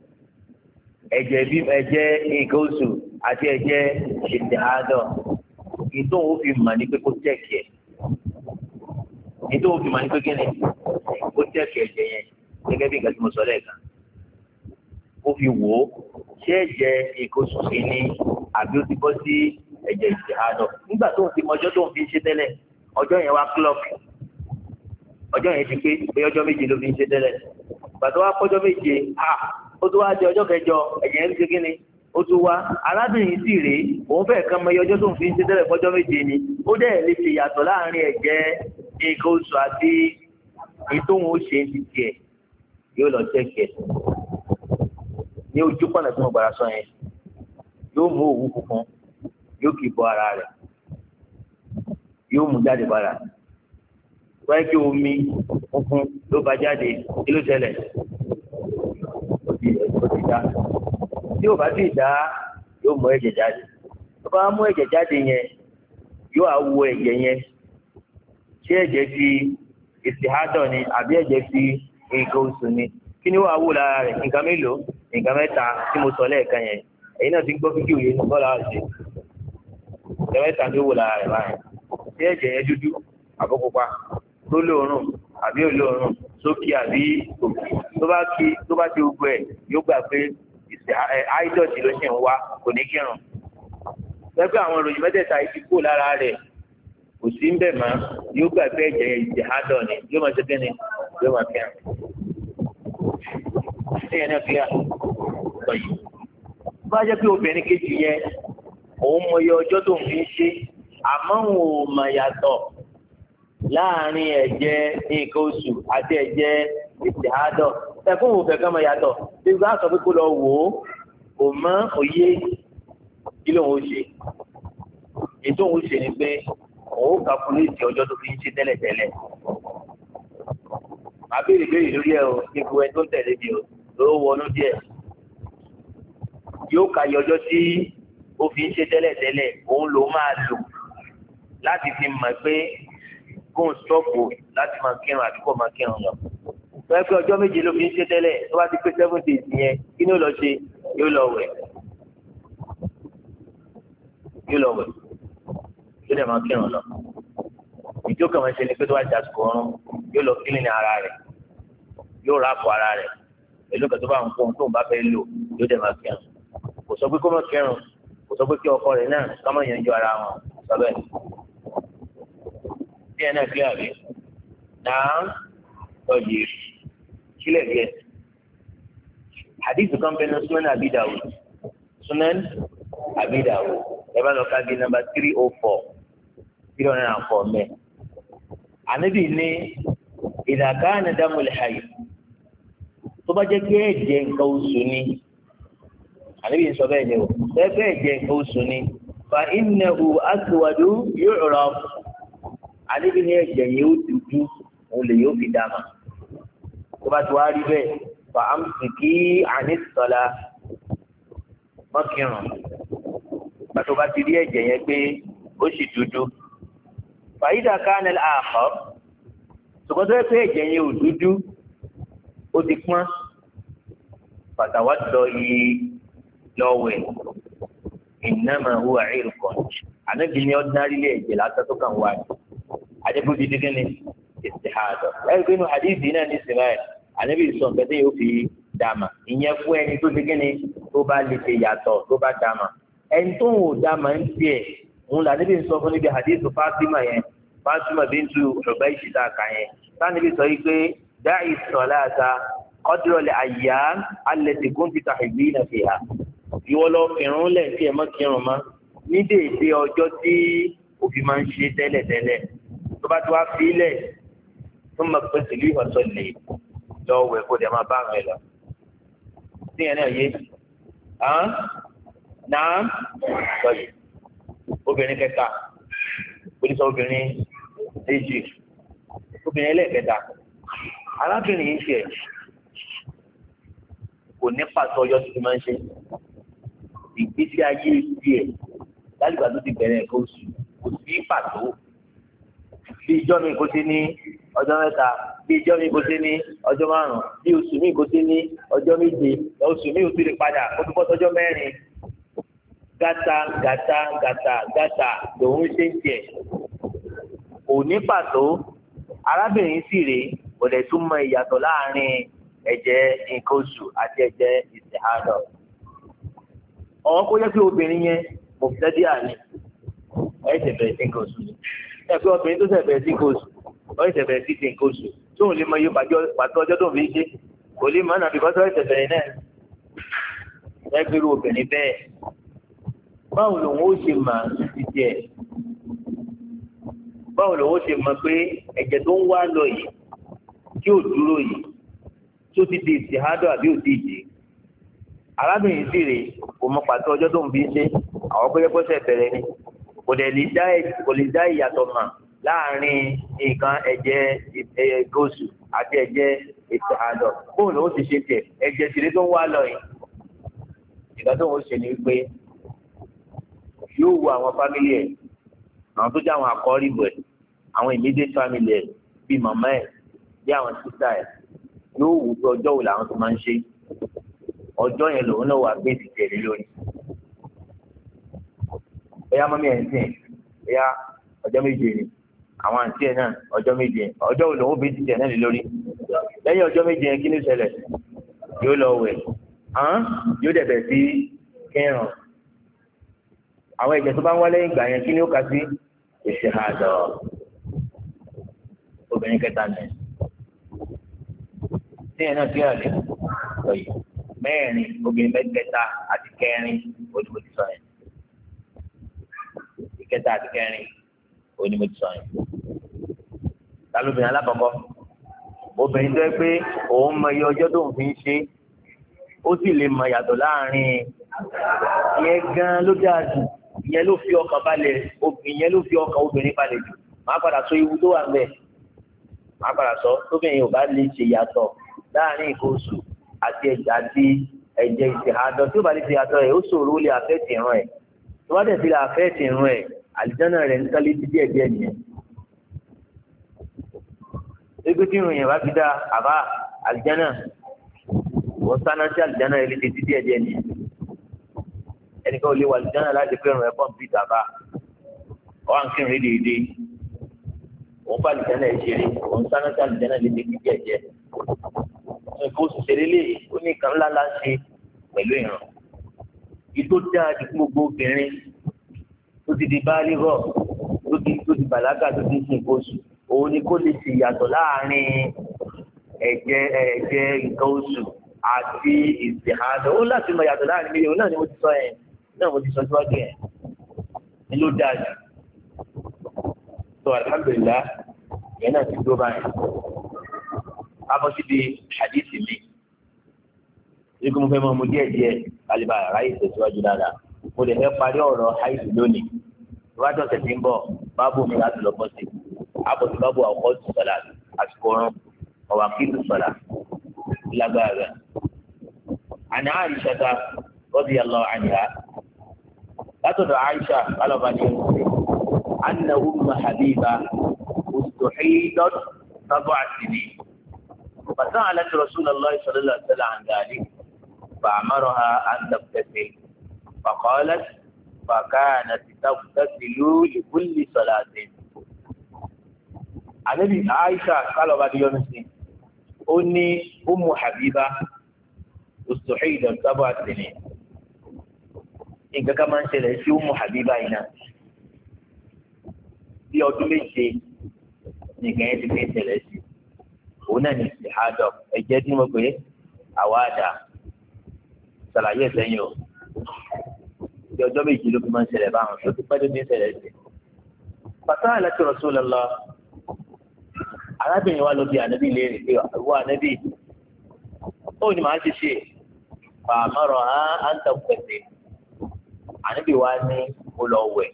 ẹ̀jẹ̀ nǹkan oṣù àti ẹ̀jẹ̀ istihada. ìtòun ó fi mọ̀ ní pé kó tẹ̀kì ẹ̀ ìtòun ó fi mọ̀ ní pé kí ni kó tẹ̀kì ẹ̀jẹ̀ yẹn gẹ́gẹ́ bí nǹkan tí mo sọ lẹ́ẹ̀kan. ó fi wò ó ṣé ẹ̀jẹ̀ nǹkan oṣù sí ni àbí ó ti bọ́ sí ẹ̀jẹ̀ istihada. nígbà tó ń fi mọ ọjọ́ tó ń fi ṣe tẹ́lẹ̀ ọjọ́ yẹn wá clock ọjọ́ yẹn ti pé ọjọ́ méje ló fi ń ṣe tẹ́lẹ̀ gbàtọ́ wá pọ́jọ́ méje ó tún wá di ọjọ́ kẹjọ ẹ̀jẹ̀ ń ṣe kí ni ó tún wá arábìnrin sì rèé òun fẹ́ẹ̀ kan mọ iye ọjọ́ tó ń fi ń ṣe tẹ́lẹ̀ pọ́jọ́ méje ni ó dẹ̀ lè ṣe yàtọ̀ láàrin ẹ̀jẹ̀ nǹkan oṣù àti ìtòhun ó ṣe ti tiẹ̀ yóò lọ tẹ̀kẹ̀ ní ojú pọ̀nà tí mo gbàrà sọ yẹn yóò mú òwú funfun yóò kì í bọ ara rẹ̀ yóò mú jáde padà wáyé kí omi funfun ló bá jáde kí ló ṣẹlẹ̀ ó ti dá tí ò bá sì dá yóò mú ẹ̀jẹ̀ jáde tó bá mú ẹ̀jẹ̀ jáde yẹn yóò àwọ ẹ̀jẹ̀ yẹn ṣé ẹ̀jẹ̀ ti istihada ni àbí ẹ̀jẹ̀ ti nǹkan oṣù ni kí ni wàá wò lára rẹ̀ nǹkan mélòó nǹkan mẹ́ta tí mo sọ lẹ́ẹ̀kan yẹn èyí náà ti ń gbọ́ fídíò yẹn bọ́lá ṣe nǹkan mẹ́ta ni ó wò lára rẹ̀ báyìí ṣé ẹ̀jẹ̀ yẹn dúdú àbọ̀ pupa tó lóòórùn àbí olóòórùn sókè àbí tó bá ti gbogbo ẹ̀ yóò gbà pé àìdọ̀tí ló ṣe ń wá kò ní kírun. lẹ́gbẹ́ àwọn ìròyìn mẹ́tẹ̀ẹ̀ta yìí ti kó lára rẹ̀ kò sí ń bẹ̀ mọ́ yóò gbà pé ẹ̀jẹ̀ ìjìhádọ̀ ni yóò máa ṣe kíni yóò máa kírun. ṣé yẹn náà fi hàn sọ yìí. bá a jẹ́ pé obìnrin kejì yẹn òun mọ iye ọjọ́ tó ń fi ń ṣe àmọ́ òun ò mọ̀ yàtọ̀ láàrin ẹ̀jẹ̀ nǹkan oṣù àti ẹ̀jẹ̀ ìjìhádọ̀ ẹ̀fún òun fẹ̀ kán mọ̀ yàtọ̀ bí wọ́n á sọ pé kó lọ wò ó kò mọ òye kí lóun ó ṣe ètò òun ṣe ni pé òun ó kàkúlẹ̀tì ọjọ́ tó fi ń ṣe tẹ́lẹ̀tẹ́lẹ̀ àbẹ̀rẹ̀ bẹ̀rẹ̀ lórí ẹ̀ o ipò ẹ̀ tó ń tẹ̀lé mi o ló wọnú díẹ̀ yóò kàyé ọjọ́ tí ó fi ń ṣe tẹ́lẹ̀tẹ́lẹ̀ òun ló máa lò láti fi mọ̀ pé kó ń stọ́ọ̀pù láti máa kírun àbí kó máa kírun lọ. wọ́n pẹ́ ọjọ́ méje ló fi ń ṣe tẹ́lẹ̀ tó bá ti pé 7 days yẹn kí ni ó lọ ṣe yóò lọ wẹ̀ yóò dẹ̀ máa kírun lọ. ìjó kan máa ṣe ni pé tó bá jà sùkò ọrùn yóò lọ kílìn ní ara rẹ̀ yóò ráàpù ara rẹ̀ pẹ̀lú kan tó bá ń fún un tó ń bá fẹ́ lò yóò dẹ̀ máa kírun. kò sọ pé kó máa kírun kò sọ pé kí ọkọ rẹ̀ náà ká máa yanjú ara wọn sọ bẹ́ẹ̀. bí ẹ náà kílẹ̀ àbí náà lọ́ọ̀yì kílẹ̀ bí ẹ. hadith kan bẹ ní Sunan Abi Dawud Sunan Abi Dawud ẹ bá lọ ká gé nàmbà 304 mẹ́. ànábì ní idha kana damul hayd tó bá jẹ́ pé ẹ̀jẹ̀ nǹkan oṣù ni ànábì sọ bẹ́ẹ̀ ni o ẹ̀jẹ̀ nǹkan oṣù ni fa innahu aswadu yu'raf ànábì ní ẹ̀jẹ̀ yẹn ó dúdú òun lè yóò fi dáma tó bá ti wá rí bẹ́ẹ̀ fa amsiki anis salah mọ́kìrùn pàtó bá ti rí ẹ̀jẹ̀ yẹn pé ó sì dúdú fàyídà kánẹ́lì àkọ́ ṣùgbọ́n tó yẹ pé ẹ̀jẹ̀ yẹn ò dúdú ó ti pọ́n pàtàwá lọ yí lọ́wẹ̀ innama huwa irqun ànábì ní ordinary lé ẹ̀jẹ̀ lásán tó kàn wá ní àdébù dídí kí ni istihada ẹ̀rí pé inú hadithi náà ní sinai ànábì sọ nǹkan tí yóò fi dàmà ìyẹn fún ẹni tó ti kí ni tó bá lè ṣe yàtọ̀ tó bá dàmà ẹni tó ń dàmà ń tiẹ̀ òun là níbi sọ fún níbi hadith Fatima bintu Hubaysh kà yẹn sáníbi sọ yìí pé da'i salata qadra al-ayyam allati kunti tahibbina fiha ìwọ lọ kírun lẹ̀ tí ẹ má kírun mọ́ ní déédéé ọjọ́ tí òfin máa ń ṣe tẹ́lẹ̀tẹ́lẹ̀ tó bá ti wá fílẹ̀ tó máa pẹ́ sílùú ìwọ̀sọ̀ lè lọ wẹ̀ kó dẹ̀ máa bá àwọn ẹ̀ lọ. tíyẹn náà yé náà sọ̀rọ̀ obìnrin kẹta oníṣẹ́ obìnrin méjì obìnrin ẹlẹ́ẹ̀kẹta arábìnrin yìí ṣe kò ní pàtó ọjọ́ tó ti máa ń ṣe ìgbésí ayé tiẹ̀ lálùbà tó ti bẹ̀rẹ̀ nǹkan oṣù kò sí pàtó bí ìjọ mi kò sí ní ọjọ́ mẹ́ta bí ìjọ mi kò sí ní ọjọ́ márùn-ún bí oṣù mi kò sí ní ọjọ́ méje oṣù mi ò tún lè padà kó tó bọ́ sọ́jọ́ mẹ́rin gàtà lòun ṣe ń tiẹ̀ kò ní pàtó arábìnrin sì rèé kò lè tún mọ ìyàtọ̀ láàrin ẹ̀jẹ̀ nǹkan oṣù àti ẹ̀jẹ̀ ìṣèhádọ̀ ọ̀hún kó jẹ́ pé obìnrin yẹn mọ̀fẹ́díà ni ẹ̀ṣẹ̀ bẹ̀rẹ̀ sí nǹkan oṣù ni ẹ̀ pé obìnrin tó ṣẹ̀ bẹ̀rẹ̀ sí nǹkan oṣù ẹ̀ṣẹ̀ bẹ̀rẹ̀ sí nǹkan oṣù tóun lè mọ iye pàtó ọjọ́ tó ń fi ṣe kò lè mọ̀ náà bí kọ́sọ́ ẹ̀ṣẹ̀ bẹ̀rẹ̀ náà ẹ̀ pé irú obìnrin bẹ́ẹ̀ báwo lòun ó ṣe mà títí tiẹ̀ báwo lòun ó ṣe mọ̀ pé ẹ̀jẹ̀ tó ń wá lọ yìí tí ò dúró yìí tó ti di ìṣèhádọ̀ àbí ò ti dì arábìnrin sì rè kò mọ pàtó ọjọ́ tó ń fi ṣe àwọn pẹ́ẹ́pẹ́sẹ̀ bẹ̀rẹ̀ ni kò lè dá ìyàtọ̀ mà láàrin nǹkan ẹ̀jẹ̀ gòsù àti ẹ̀jẹ̀ ìṣèhádọ̀ bóun lòun ti ṣe tiẹ̀ ẹ̀jẹ̀ sì rè tó ń wá lọ yìí ìgbà tó ń ṣe ni pé yóò wo àwọn fámìlì ẹ̀ àwọn tó jẹ́ àwọn àkọ́rìbù ẹ̀ àwọn immediate family ẹ̀ bíi màmá ẹ̀ bí àwọn sísá ẹ̀ yóò wò pé ọjọ́ wo làwọn tó máa ń ṣe ọjọ́ yẹn lòun náà wà bẹ́ẹ̀sì tẹ̀lé lórí ẹ̀yà mọ́mí ẹ̀ ń sìn ẹ̀yà ọjọ́ méje ni àwọn àǹtí ẹ̀ náà ọjọ́ méje ọjọ́ wo lòun bẹ́ẹ̀sì tẹ̀lé lórí lẹ́yìn ọjọ́ méje yẹn kí ni ṣẹlẹ̀ yóò lọ wẹ̀ yóò dẹ̀bẹ̀ sí kẹrùn àwọn ẹ̀jẹ̀ tó bá ń wá lẹ́yìn ìgbà yẹn kí ni ó kà sí ìṣèhádà obìnrin kẹta nìyẹn tí yẹn náà tí yàrá lè lọ́yìn mẹ́rin obìnrin mẹ́tẹ̀ẹ̀ta àti kẹrin onímọ̀tì sọ yẹn ìkẹta àti kẹrin onímọ̀tì sọ yẹn talóbìnrin alákọ̀ọ́kọ́ obìnrin tó yẹ pé òun mọ iye ọjọ́ tó ń fi ń ṣe ó sì lè mọ yàtọ̀ láàrin ìyẹn gan ló dáa jù ìyẹn ló fi ọkàn balẹ̀ ìyẹn ló fi ọkàn obìnrin balẹ̀ jù máa padà sọ ewu tó wà ń bẹ̀ máa padà sọ tóbìnrin ò bá lè ṣe yàtọ̀ láàrin nǹkan oṣù àti ẹ̀jẹ̀ ìṣèhádọ́ tí ó bá lè ṣe yàtọ̀ rẹ̀ ó ṣòro ó lè àfẹ́ẹ̀tì ìran ẹ̀ tó bá dẹ̀ fi lè àfẹ́ẹ̀tì ìran ẹ̀ àlìjáná rẹ̀ ń tálé ti díẹ̀ díẹ̀ nìyẹn. ebi tí ìròyìn bá fi dá àbá àlìjáná wọ́n sáná sí àlìjáná rẹ̀ lè ti díẹ̀ díẹ̀ nìyẹn. ẹnìkan ò lè wà àlìjáná láti pé ìrùn ẹ̀ kọ́mpútà bá ọ̀ à ń kírun déédéé òun bá àlìjáná ẹ̀ ṣeré òun sáná sí àlìjáná lè ti díẹ̀ díẹ̀ nǹkan oṣù ṣẹlẹ̀ ó ní nǹkan ńlá ńlá ṣe pẹ̀lú ìran ìtò dáa ju gbogbo obìnrin tó ti di báálí rọ tó ti bàlágà tó ti sin nǹkan oṣù òun ni kó lè ṣe ìyàtọ̀ láàrin ẹ̀jẹ̀ nǹkan oṣù àti ìṣèhádọ́ ó láti mọ ìyàtọ̀ láàrin méjì òun náà ni mo ti sọ yẹn náà mo ti sọ síwájú yẹn ni ló dáa jù tó alhamdulillah yẹn náà ti dúró báyìí abọ́síbi hadithi mi ikú mo fẹ́ mọ mo díẹ̀ kálíbà ráyè tẹ̀síwájú dáadáa mo lè fẹ́ parí ọ̀rọ̀ haidu lónìí ìwádìí ọ̀sẹ̀ tí ń bọ̀ báàbò mi láti lọ bọ́ sí abọ́sí báàbò àwòkọ́ ti sọ̀lá àsìkò ọ̀run ọ̀wà kíkù sọ̀lá lágbára rẹ̀. àná àìṣàta radiyallahu anha látọ̀dọ̀ àìṣà kálọ̀bà ní ẹ̀rọ anna umma habiba ustuhidat 7 sinin فسألت رسول الله صلى الله عليه وسلم عن ذلك فأمرها أن تغتسل فقالت فكانت تغتسل لكل صلاة. Ànábì Aisha kálọ̀ bá di yọ́nú sí ó ní Ummu Habiba ustuhidat 7 sinin nǹkan kan máa ń ṣẹlẹ̀ sí Ummu Habiba yìí náà bí ọdún méje nìkan yẹn ti fi ń ṣẹlẹ̀ sí òun náà ní ìṣèhádọ ẹ̀jẹ̀ tí mo pè é àwàdà ṣàlàyé ẹsẹyìn o tí ọjọ́ méjì ló fi máa ń ṣẹlẹ̀ báwọn tó ti pẹ́ tó ti ń ṣẹlẹ̀ sí. fasa'alat Rasulullah arábìnrin wa ló bi ànábì léèrè pé wọ́n ànábì ó ní màá ti ṣe fa'amaraha an taghtasil ànábì wa ní kó lọ wẹ̀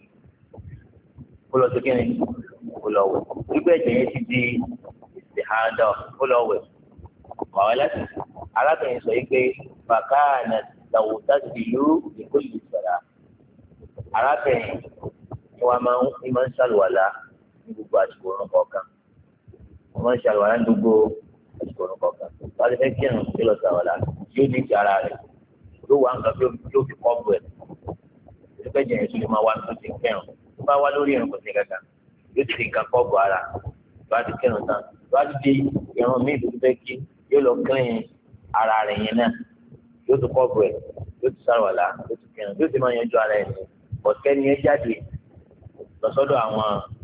kó lọ sí kíni kó lọ wẹ̀ wípé ẹ̀jẹ̀ yẹn ti di ìṣèhádà ó lọ wẹ̀ kọ́lẹ́ arábìnrin sọ yìí pé bàkàánà tàwùtàsílù ìkólì ìṣẹ̀lá arábìnrin ni wọ́n máa ń ṣàlùwàlá ní gbogbo àsìkò ọ̀run kọ̀ọ̀kan wọ́n máa ń ṣàlùwàlá ní gbogbo àsìkò ọ̀run kọ̀ọ̀kan wọ́n ti fẹ́ kírun kí lọ ṣàlùwàlá yóò ní ti ara rẹ̀ yóò wá nǹkan yóò fi kọ́ bù ẹ̀ ìfẹ́ jẹ̀yẹ̀ tó lè máa wá tó ti kírun tó bá wá lórí ìrìn kò sí kankan yóò ti fi nǹkan kọ́ bù ara tó bá ti kírun tán tó bá ti di ìrun míì tó ti fẹ́ kí yóò lọ kírin ara rẹ̀ yẹn náà yóò tún kọ́ bù ẹ̀ yóò tún ṣàlùwàlá yóò tún kírun yóò ti máa yanjú ara ẹ̀ ní ọ̀kẹ́ni ẹ̀ jáde lọ́sọ́dọ̀ àwọn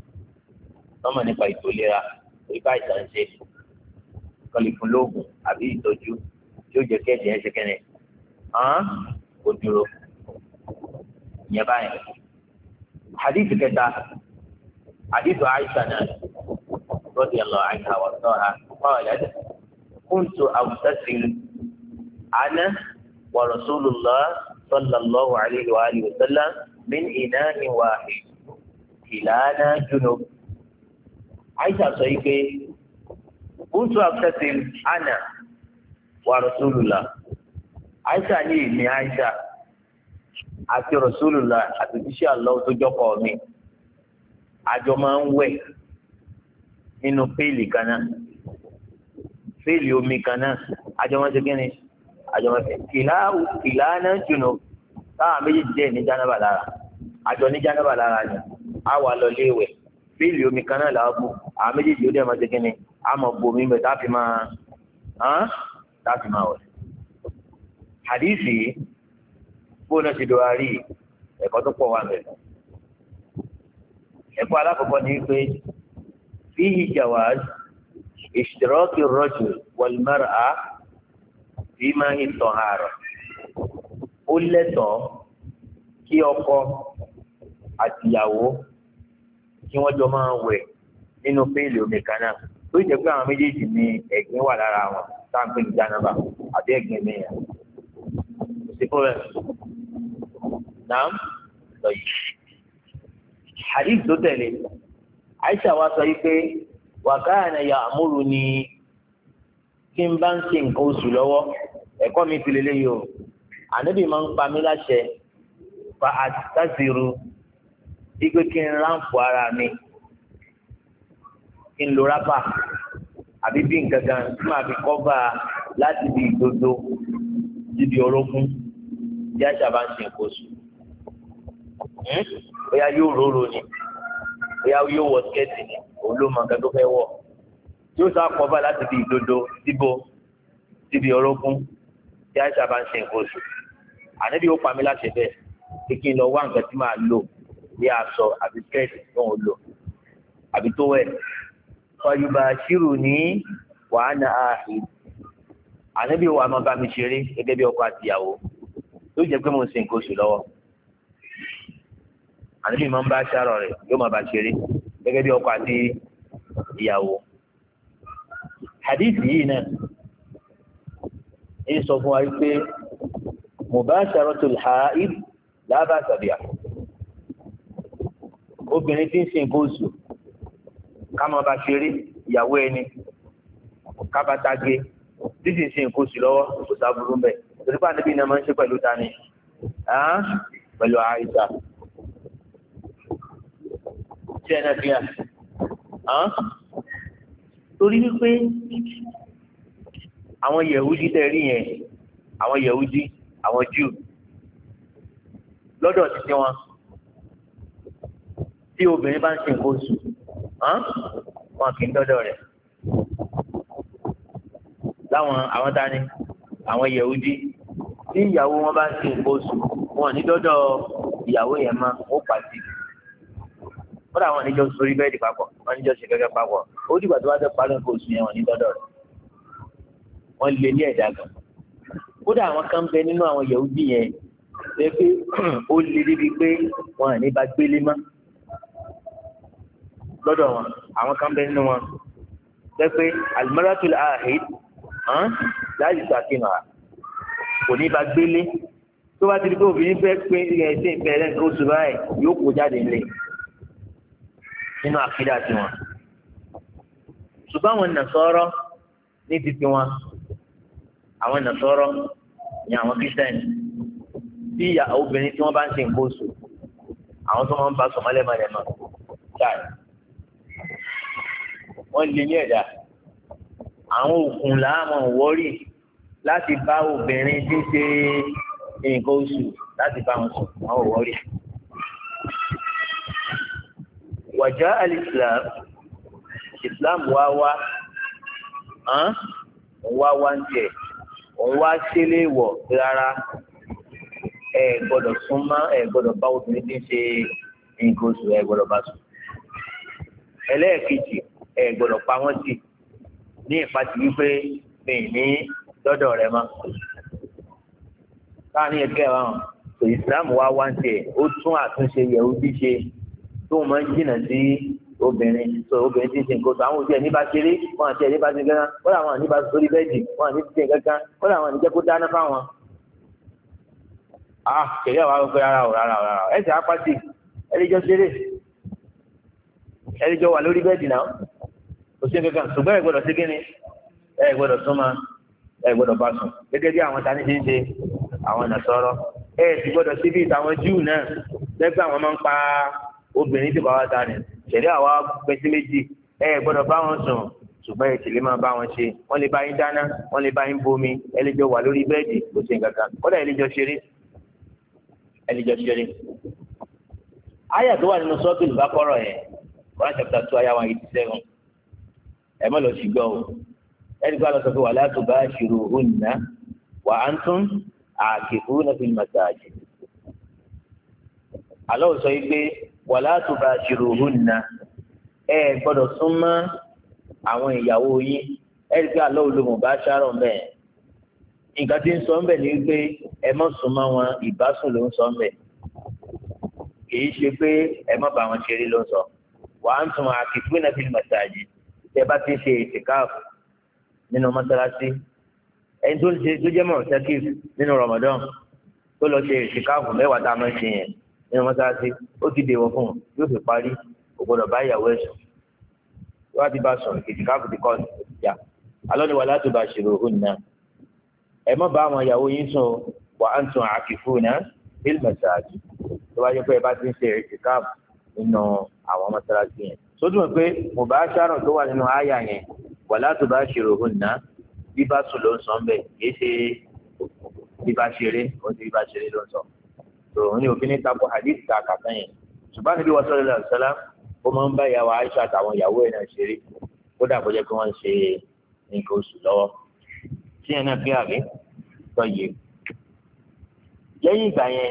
ọmọ nípa ètò ìlera ìbá ìtànṣe kọlì fún lóògùn àbí ìtọ́jú tí ó jẹ́ kí ẹ̀jẹ̀ ẹ̀ ṣe kẹ́nẹ̀ kò dúró ìyẹn báyìí. hadith kẹta hadith Aisha náà radiyallahu anha wa ardaha qalat kuntu aghtasil ana wa rasulullah sallallahu alayhi wa alihi wa sallam min ina'in wahid ìlànà junub. Aisha sọ yìí pé kuntu aghtasil ana wa rasulullah. Aisha ní ìní Aisha àti rasulullah àti tíṣà Allah tó jọkọ mi àjọ máa ń wẹ̀ nínú péèlì kan náà péèlì omi kan náà àjọ máa ń ṣe kí ni àjọ máa ń ṣe ìlànà junub táwọn méjèèjì jẹ́ ní jánábà lára àjọ ní jánábà lára ni a wà lọ léèwẹ̀ péèlì omi kan náà làwọn bù àwọn méjèèjì ó dẹ̀ máa ṣe kí ni a máa bu omi bẹ̀ tá a fi máa láti máa wẹ̀. Hadithi gbóná ti do àárí ẹ̀kọ́ tó pọ̀ wá bẹ̀rẹ̀. ẹ̀kọ́ alákọ̀ọ́kọ́ ni pé fihi jawaz ishtiraki ar-rajul wal-mar'a fi ma'i at-tahara. ó lẹ́tọ̀ọ́ kí ọkọ àtìyàwó kí wọ́n jọ máa wẹ̀ nínú péèlì omi kan náà tó jẹ́ pé àwọn méjèèjì ní ẹ̀gbin wà lára wọn táǹpé ní jánábà àbí ẹ̀gbin mìíràn. sí problem naam lọ yìí. hadith tó tẹ̀lé Aisha wa sọ yìí pé wa kana ya'muruni kí n bá ń ṣe nǹkan oṣù lọ́wọ́ ẹ̀kọ́ mi ti lélẹ́yìí o ànábì máa ń pa mí láṣẹ fa àtàzìrù igbe kí n ránpò ara mi kí n lo rábà àbí bí nǹkan kan tí màá fi kọ́bà láti di ìdodo síbi orógún bí àṣà bá ń ṣe nǹkan oṣù. bóyá yóò róró ni bóyá yóò wọ skẹ́ẹ̀tì ni òun ló mọ nǹkan tó fẹ́ wọ̀ yóò sá kọ́bà láti di ìdodo síbi orógún bí àṣà bá ń ṣe nǹkan oṣù. ànábì ó pa mí láṣẹ bẹ́ẹ̀ kí n lọ wá nǹkan tí màá lò bí aṣọ àbí skẹ́ẹ̀tì tó ń lò àbí tó wẹ̀. fọyùbà ṣírù ní wàhánà ààhìn ànábì wa máa bá mi ṣeré gẹ́gẹ́ bí ọkọ àtìyàwó tó jẹ́ pé mo ń ṣe nǹkan oṣù lọ́wọ́. ànábì máa ń bá aṣáró rẹ̀ yóò máa bá ṣeré gẹ́gẹ́ bí ọkọ àti ìyàwó. hadith yìí náà ń sọ fún wa pé mubasharatul haid la ba'sa biha. obìnrin tí ń ṣe nǹkan oṣù ká máa bá ṣeré ìyàwó ẹni ká bá tage tí sì ń ṣe nǹkan oṣù lọ́wọ́ kò sábúrú mbẹ́ torí pé ànábì náà máa ń ṣe pẹ̀lú tani pẹ̀lú Àìṣà tí ẹ náà fi hàn torí wípé àwọn Yẹ̀húdí tẹ́ rí yẹn àwọn Yẹ̀húdí àwọn Júù lọ́dọ̀ títí wọn tí obìnrin bá ń ṣe nǹkan oṣù wọn kì í dọ́dọ̀ rẹ̀ láwọn àwọn tani àwọn Yẹ̀húdí tí ìyàwó wọn bá ń ṣe nǹkan oṣù wọn ní dọ́dọ̀ ìyàwó yẹn mọ́ ó pàṣẹ kódà wọn níjọ sórí bẹ́ẹ̀dì papọ̀ wọn níjọ ṣe gẹ́gẹ́ papọ̀ ó dìgbà tó bá fẹ́ parí nǹkan oṣù yẹn wọn ní dọ́dọ̀ rẹ̀ wọn lé ní ẹ̀dá gan kódà àwọn kan bẹ nínú àwọn Yẹ̀húdí yẹn ṣe pé ó lé débi pé wọn à ní bá gbélé mọ́ lọ́dọ̀ wọn àwọn kan bẹ nínú wọn ṣe pé alimaratul ahid láti ṣàfihàn kò ní bá gbélé tó bá ti di pé obìnrin fẹ́ pé ẹsẹ̀ ìbẹ̀rẹ̀ nǹkan oṣù báyìí yóò kó jáde nílé nínú àkídà tiwọn ṣùgbọ́n àwọn Nasara ní títí wọn àwọn Nasara ní àwọn Kírísítẹ́nì tí ìyá obìnrin tí wọ́n bá ń ṣe nǹkan oṣù àwọn tó máa ń bá sọmọlẹ́mọlẹ́mọ ṣáà wọ́n lé ní ẹ̀dá àwọn òkun làwọn wọ́ọ̀rì láti bá obìnrin tí ń ṣe nǹkan oṣù láti bá wọn sùn àwọn wọ́ọ̀rì. wàjá alìsílám islam wá ń jẹ òun wá sílé wọ̀ rárá ẹ gbọ́dọ̀ súnmọ́ ẹ gbọ́dọ̀ bá obìnrin tí ń ṣe nǹkan oṣù ẹ gbọ́dọ̀ bá sùn. ẹlẹ́ẹ̀kejì ẹ gbọ́dọ̀ pa wọ́n sí ní ìpàtì wípé mi ní dọ́dọ̀ rẹ mọ́. káàní ẹgbẹ́ wa hàn tó ìsìlámù wá ń tiẹ̀ ó tún àtúnṣe Yẹhudi ṣe tó máa ń jìnnà sí obìnrin tó obìnrin tí ń ṣe nǹkan oṣù àwọn òbí ẹ̀ níbà ṣeré wọn àti ẹ̀ níbà ṣe gángan kódà wọn níbà sórí bẹ́ẹ̀dì wọn àti ṣe gángan kódà wọn níjẹ́ kó dáná fáwọn. kẹ̀lé àwọn akọ́kọ́ rárá ẹ̀sẹ̀ apáti ẹ̀lẹ́jọ́ ṣeré ẹ̀lẹ́jọ́ wà lórí bẹ́ẹ̀dì náà kò sí kankan ṣùgbọ́n ẹ gbọ́dọ̀ sí kíni ẹ gbọ́dọ̀ súnmọ́ ẹ gbọ́dọ̀ bá sùn gẹ́gẹ́ bí àwọn tani ṣe ń ṣe àwọn Nasara ẹ sì gbọ́dọ̀ sí bí ìtàwọn Júù náà lẹ́gbẹ́ àwọn máa ń pa obìnrin tí bàbá ta ni ṣẹ̀rí àwa pín sí méjì ẹ gbọ́dọ̀ bá wọn sùn ṣùgbọ́n ẹ sì lè máa bá wọn ṣe wọ́n lè bá yín dáná wọ́n lè bá yín bomi ẹ lè jọ wà lórí bẹ́ẹ̀dì kò sí kankan kódà ẹ lè jọ ṣeré àyà tó wà nínú Suratul Baqara yẹn Quran chapter 2 àyà 187 ẹ má lọ sí gbọ́ o ẹni pé alọ́sọ̀ pé wala tubashiruhunna wa antum aakifuna fil masajid. alọ́ sọ yìí pé wala tubashiruhunna ẹ gbọ́dọ̀ súnmọ́ àwọn ìyàwó yín ẹni pé alọ́ olómọ̀ bá ṣàrọ̀ mbẹ́ nǹkan tí ń sọ mbẹ́ ni wípé ẹ má súnmọ́ wọn ìbásùn ló ń sọ mbẹ́ kìí ṣe pé ẹ má bá wọn ṣeré ló ń sọ wa antum aakifuna fil masajid tẹ bá ti ṣe ìtìkáàfù nínú mọ́sálásí ẹni tó jẹ́ mọ̀ sẹ́kìf nínú Ramadan tó lọ ṣe ìtìkáàfù mẹ́wàá tá a máa ń ṣe yẹn nínú mọ́sálásí ó ti dèwọ̀ fún un yóò fi parí kò gbọdọ̀ bá ìyàwó ẹ̀ sùn tó bá ti bá sùn ìtìkáàfù ti kọ́ ìjà alọ́ ni wala tubashiruhunna ẹ má bá àwọn ìyàwó yín sùn wa antum aakifuna fil masajid tó bá yẹ pé ẹ bá ti ń ṣe ìtìkáàfù nínú àwọn mọ́sálásí yẹn sódù mọ̀ pé mubashara tó wà nínú àyà yẹn wala tubashiruhunna bíbá sùn ló ń sọ mbẹ kìí ṣe bíbá ṣeré ó ti bíbá ṣeré ló ń sọ tòun ní òfin ní tako hadith ta kàtà yẹn ṣùgbọ́n níbi wọ́n sallallahu alaihi wasallam ó máa ń bá ìyàwó Aisha àtàwọn ìyàwó ẹ̀ náà ṣeré kódà kó jẹ́ pé wọ́n ń ṣe nǹkan oṣù lọ́wọ́ tí yẹn náà fi àbí tọ́yẹ. lẹ́yìn ìgbà yẹn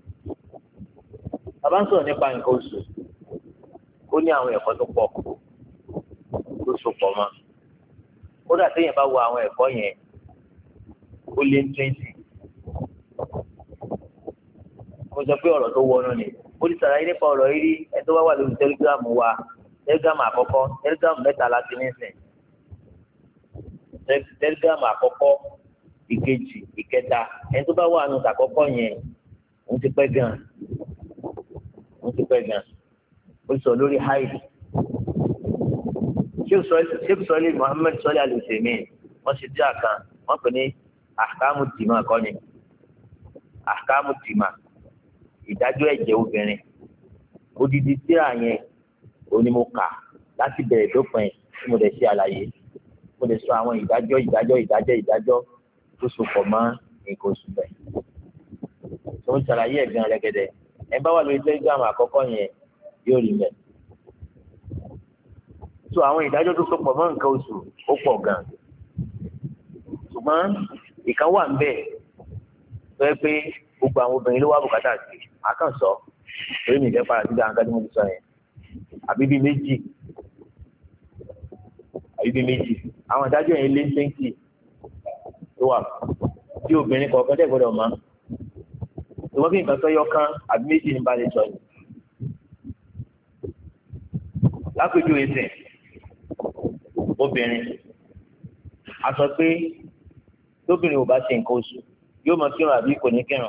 bàbá ń sọ̀rọ̀ nípa nǹkan oṣù ó ní àwọn ẹ̀kọ́ tó pọ̀ tó so pọ̀ mọ́ kódà téèyàn bá wo àwọn ẹ̀kọ́ yẹn ó lé 20 mo sọ pé ọ̀rọ̀ tó wọnú ni ó ti sàlàyé nípa ọ̀rọ̀ yìí rí ẹ tó wá wà lórí tẹlifíráàmù wa tẹlifíráàmù àkọ́kọ́ tẹlifíráàmù mẹ́ta láti nísìn tẹlifíráàmù àkọ́kọ́ ìkejì ìkẹta ẹni tó bá wà nù tàkọ́kọ́ yẹn òun ti pẹ́ gan ó sọ lórí haidi sheikh sọlí Muhammad sọlí alùsèmí wọ́n ṣe díà kan wọ́n pè ní ahkamu tìmá kọ́ni ahkamu tìmá ìdájọ́ ẹ̀jẹ̀ obìnrin odidi tíra yẹn onímọ̀ọ́kà láti bẹ̀rẹ̀ dópin tí mo lè ṣe àlàyé mo lè sọ àwọn ìdájọ́ tó so pọ̀ mọ́ nǹkan oṣù bẹ́ẹ̀ tó ń ṣàlàyé ẹ̀gbọ́n rẹ̀gẹ̀dẹ̀ ẹ̀ bá wà lórí telegram àkọ́kọ́ yẹn yóò rí mẹ́. so àwọn ìdájọ́ tó so pọ̀ mọ́ nǹkan oṣù ó pọ̀ gan-an ṣùgbọ́n ìkan wà ń bẹ̀ tó yẹ pé gbogbo àwọn obìnrin ló wá bùkátà sí àkànṣọ torí mi ìfẹ́ padà sí dáhùn kájú mo ti sọ yẹn àbí bíi méjì àwọn ìdájọ́ yẹn lé 20 tó wà tí obìnrin kọ̀ọ̀kan tẹ̀ gbọ́dọ̀ mọ̀ ṣùgbọ́n kí nǹkan sọ́yọ́ kan àbí méjì ní balẹ̀ sọ yìí lápèjú ẹsẹ̀ obìnrin a sọ pé tóbìnrin ò bá ṣe nǹkan oṣù yóò máa kírun àbí kò ní kírun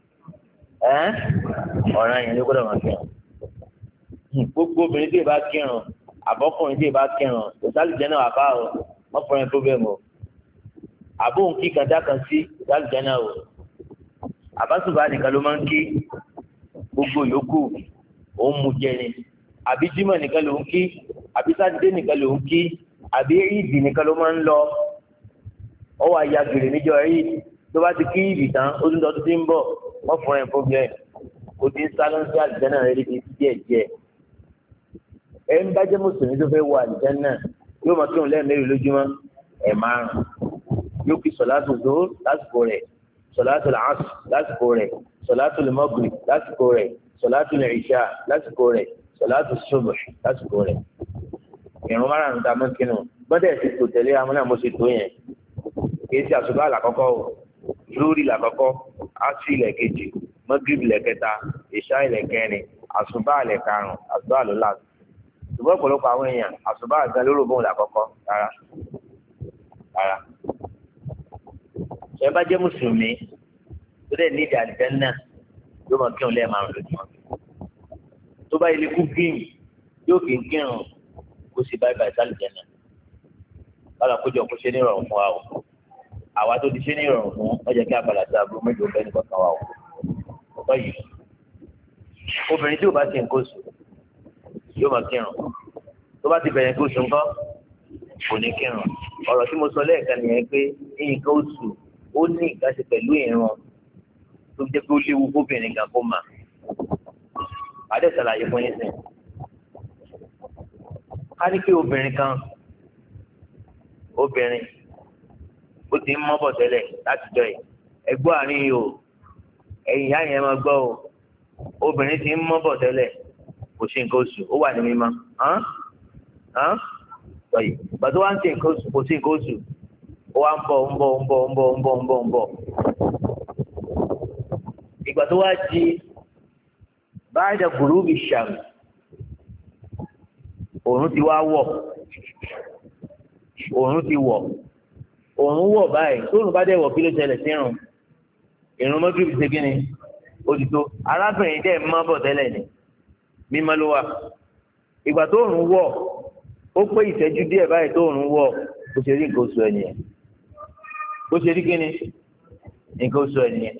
ọ̀ràn yẹn ló gbọ́dọ̀ máa kírun gbogbo obìnrin tí ì bá kírun àbọ́kùnrin tí ì bá kírun ìsálùjẹ́ náà wà bá o wọ́n fọ́n ẹ̀ problem o àbóhùn kí kàdá kan sí ìsálùjẹ́ náà o àbásùbà nìkan ló máa ń kí gbogbo yòókù òun mú jẹ ni àbí jímọ̀ nìkan ló ń kí àbí sátidé nìkan ló ń kí àbí ìdì nìkan ló máa ń lọ ọwọ́ àyà gèrè níjọ ìdì tó bá ti kí ìdì tán ó tún tọ́tún tí ń bọ̀ wọ́n fún ẹ̀ problem kò tí ń sálọ́ńsì àlùjánnà rẹ̀ lébi díẹ̀díẹ̀ ẹ̀ ń bá jẹ́ mùsùlùmí tó fẹ́ wọ àlùjánnà yóò máa kírun lẹ́ẹ̀mẹ́rin lójúmọ́ ẹ̀ márùn yóò kí sọ̀látù zuhur lásìkò rẹ̀ sọ̀látù làásù lásìkò rẹ̀ sọ̀látù lẹ́mọ́gìrì lásìkò rẹ̀ sọ̀látù lẹ́ìṣà lásìkò rẹ̀ sọ̀látù ṣubú lásìkò rẹ̀ ìrun márùn-ún ta mọ́kínú gbọ́dọ̀ ti tò tẹ̀lé amúnà mo ṣe tó yẹn kì í ṣe àṣùbà làkọ́kọ́ o lórí làkọ́kọ́ áṣì ilẹ̀ kejì mọ́gìrì ilẹ̀ kẹta ìṣá ilẹ̀ kẹrin àṣùbà ilẹ̀ karùn-ún àṣùbà ló láti ṣùgbọ́n ọ̀pọ̀lọpọ̀ àwọn èèyàn àṣùbà àgbà lóró bóun làkọ́kọ́ rárá ṣe bá jẹ́ mùsùlùmí tó dẹ̀ ní ìdí àlùjánnà yóò máa kírun lẹ́ẹ̀márùn lójúmọ́ tó bá ilé kú gíìmù yóò kí n kírun kó sì báyìí báyìí sálùjánnà bára kójọ kó ṣe ní ìrọ̀rùn fún wa o àwa tó ti ṣe ní ìrọ̀rùn fún ọjà kí abala tí aburú méjì ó bẹ́ẹ̀ nìkan kan wa o ọ̀pọ̀ yìí obìnrin tí ò bá ti nǹkan oṣù yóò máa kírun tó bá ti bẹ̀rẹ̀ nǹkan oṣù ńkọ́ kò ní kírun ọ̀rọ̀ tí mo sọ lẹ́ẹ̀kan nìyẹn pé nǹkan oṣù ó ní ìgbàṣe pẹ̀lú ìran tó jẹ́ pé ó léwu fóbìnrin gan kó mà adé ṣàlàyé fún yín sìn ká ní pé obìnrin ó ti ń mọ́ bọ̀ tẹ́lẹ̀ láti jọ yìí ẹgbọ́ àárín yìí o ẹ̀yìn ìyá yẹn máa gbọ́ o obìnrin ti ń mọ́ bọ̀ tẹ́lẹ̀ kò ṣe nǹkan oṣù ó wà ní mímọ́ sọyìn ìgbà tó wá ń ṣe nǹkan oṣù kò sí nǹkan oṣù ó wá ń bọ̀ ìgbà tó wá di báyìí gùrúbì ṣàm òòrùn ti wá wọ̀ òòrùn wọ̀ báyìí tóòrùn bá dẹ̀ wọ̀ kí ló ṣẹlẹ̀ sí ìrun mọ́gìrìbì ṣe kí ni òtítọ́ arábìnrin dẹ̀ mọ́ bọ̀ tẹ́lẹ̀ ni mímọ́ ló wà ìgbà tóòrùn wọ̀ ó pé ìṣẹ́jú díẹ̀ báyìí tóòrùn wọ̀ bó ṣe rí nǹkan oṣù ẹ̀ nìyẹn bó ṣe rí kí ni nǹkan oṣù ẹ̀ nìyẹn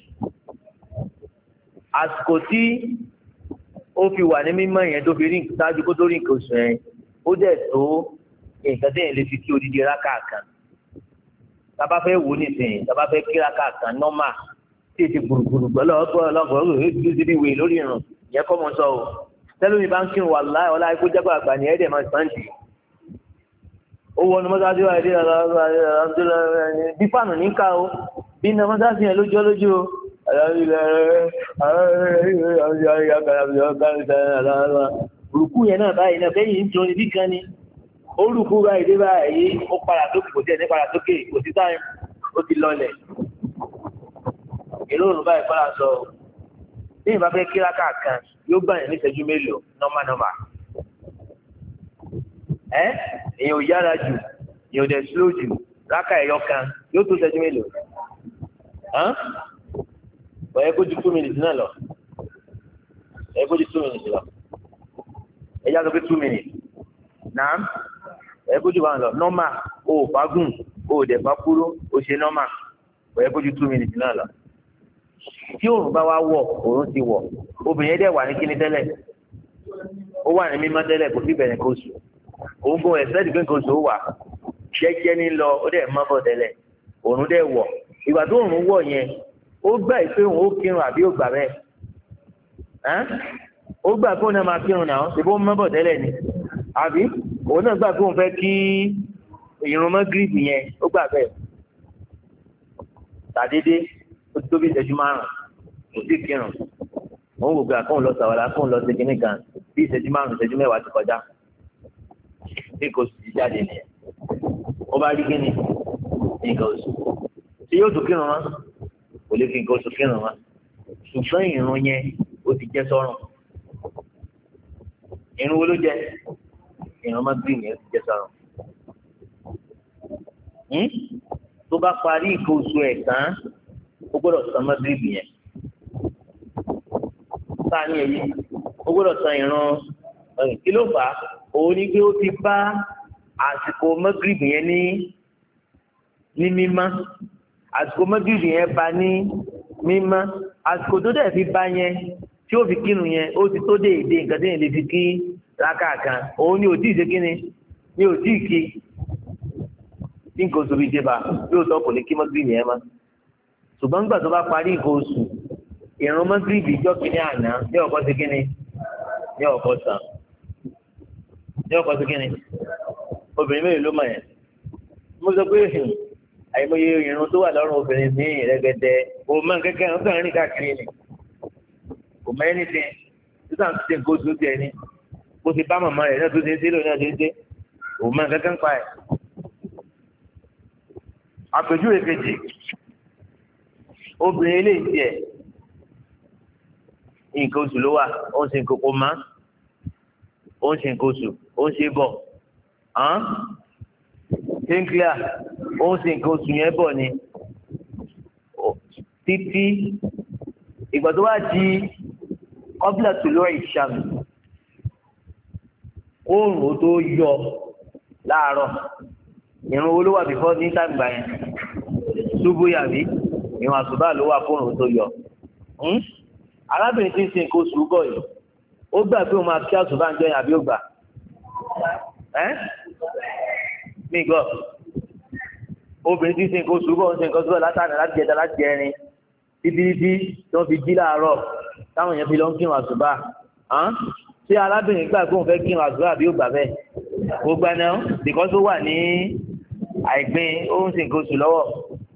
àsìkò tí ó fi wà ní mímọ́ yẹn tó fi rí ṣáájú kó tó rí nǹkan oṣù yẹn ó dẹ̀ tó nǹkan tẹ́yìn lè fi kí odidi rákà kan tábà fẹ́ wò nísìnyí tábà fẹ́ kí rákà kan nọ́mà tí èsì gbùrùgbùrù gbọ́dọ̀ ọlọ́gbọ̀n èdè ti di wèé lórí ìrùn yẹn kọ́ mọ́ sọ o tẹ́lómi bá ń kírun wà láì ọlá ikú jágbà àgbà ní ẹ̀ẹ́dẹ̀ máa sàǹdì ó wọ ní mọ́sáàsì wà ní bí fáànù ní ká o bí iná mọ́sáàsì yẹn lójú o rùkú yẹn náà báyìí náà fẹ́yìn ń tún ibi kan ni ó rùkú báyìí dé báyìí ó padà sókè kò tiẹ̀ ní padà sókè kò sí táyì ó ti lọlẹ̀ èló òrùn báyìí padà sọ bí ìbá fẹ́ kí rákà kan yóò gbà yẹn ní ìṣẹ́jú mélòó nọ́mà èèyàn ò yára jù èèyàn ò dẹ̀ slow jù rákà ẹ̀yọ kan yóò tó ìṣẹ́jú mélòó ọ̀yẹ́ kó ju 2 minutes náà lọ ọ̀yẹ́ kó ju 2 minutes lọ ẹ̀yà sọ pé 2 minutes náà ọ̀yẹ́ kó ju bá wọn lọ nọ́mà o ò fagùn o ò dẹ̀ bá kúrò o ṣe nọ́mà ọ̀yẹ́ kó ju 2 minutes náà lọ tí òòrùn bá wá wọ̀ òòrùn ti wọ̀ obìnrin yẹn dẹ̀ wà ní kíní tẹ́lẹ̀ ó wà ní mímọ́ tẹ́lẹ̀ kò sí bẹ̀rẹ̀ kó sùn òun kò ẹ̀sẹ̀ dìgbẹ́ kó sùn ó wà jẹ́jẹ́ ní lọ ó dẹ̀ mọ́ bọ̀ tẹ́lẹ̀ òòrùn dẹ̀ wọ̀ ìgbà tó òòrùn wọ̀ yẹn ó gbà pé òun ó kírun àbí ó gbà bẹ́ẹ̀ ó gbà pé òun náà máa kírun náà ṣe bó mọ́ bọ̀ tẹ́lẹ̀ ni àbí òun náà gbà pé òun fẹ́ kí ìrun mọ́gírìbì yẹn ó gbà bẹ́ẹ̀ tàdédé ó ti tó bí ìṣẹ́jú márùn-ún kò sí kírun òun gbogbo àkóhùn lọ sàwọ́lá àkóhùn lọ sí kinní kan bí ìṣẹ́jú márùn-ún ìṣẹ́jú mẹ́wàá ti kọjá bí kò sì jáde nìyẹn ó bá rí kíni nǹkan oṣù tí yóò tún kírun wọn kò lè fi nǹkan oṣù kírun wọn ṣùgbọ́n ìrun yẹn ó ti jẹ́ sọ́run ìrun wo ló jẹ́ ìrun mọ́gírìbì yẹn ó ti jẹ́ sọ́run tó bá parí nǹkan oṣù ẹ̀ tán ó gbọ́dọ̀ san mọ́gírìbì yẹn sáà ní èyí ó gbọ́dọ̀ san ìrun kí ló fà á òun ni pé ó ti bá àsìkò mọ́gírìbì yẹn ní mímọ́ àsìkò mọ́gírìbì yẹn bá ní mímọ́ àsìkò tó dẹ̀ fi bá yẹn tí ó fi kírun yẹn ó ti tó déédéé nǹkan tí yẹn lè fi kí rákà kan òun ni ò tí ì ṣe kíni ni ò tí ì kí tí nǹkan oṣù bíi débà yóò tọ́ kò lè kí mọ́gírìbì yẹn mọ́ ṣùgbọ́n nígbà tó bá parí nǹkan oṣù ìrun mọ́gírìbì ìjọ kìíní àná ní ọ̀kọ́ sí kíni ní ọ̀kọ́ sàn ní ọ̀kọ́ sí kíni obìnrin mélòó ló mọ̀ yẹn mo sọ pé àìmọye ìrun tó wà lọ́rùn obìnrin ní ìrẹ́gẹ́dẹ́ kò mọ kẹ́kẹ́ ọ̀hún kàn rìn káàkiri ni kò mọ ẹni tẹ títà ń tẹ nǹkan oṣù tẹ ni kó ti bá màmá rẹ̀ náà tó ti ń ṣe lónìí náà ti ń ṣe kò mọ kẹ́kẹ́ ń pa ẹ̀. àpèjúwe kejì obìnrin eléyìí tiẹ̀ nǹkan oṣù ló wà ó ń ṣe nǹkan kó má ó ń ṣe nǹkan oṣù ó ń ṣe bọ̀ kíńkíà ó ń ṣe nǹkan oṣù yẹn bọ̀ ni títí ìgbà tó wá di ọ́bílà tó lọ́ọ́ ìṣàmì oòrùn tó yọ láàárọ̀ ìrun wo ló wà bífọ́ ní tàgbà yẹn ṣubú yàbí ìwọ̀n àṣùbà ló wà fóòrùn tó yọ arábìnrin tí ń ṣe nǹkan oṣù bọ̀ yìí ó gbà pé òun máa kí àṣùbà ń jọ yẹn àbí ó gbà mí gbọ́ obìnrin tí ń ṣe nǹkan oṣù bọ̀ ń ṣe nǹkan oṣù bọ̀ látàrí láti jẹta láti jẹrin títí tí wọ́n fi jí láàárọ̀ táwọn èèyàn fi lọ ń kírun àṣùbà ṣé arábìnrin gbà pé òun fẹ́ kírun àṣùbà àbí ó gbà bẹ́ẹ̀ ó gbà náà bìkọ́ tó wà ní àìgbín ó ń ṣe nǹkan oṣù lọ́wọ́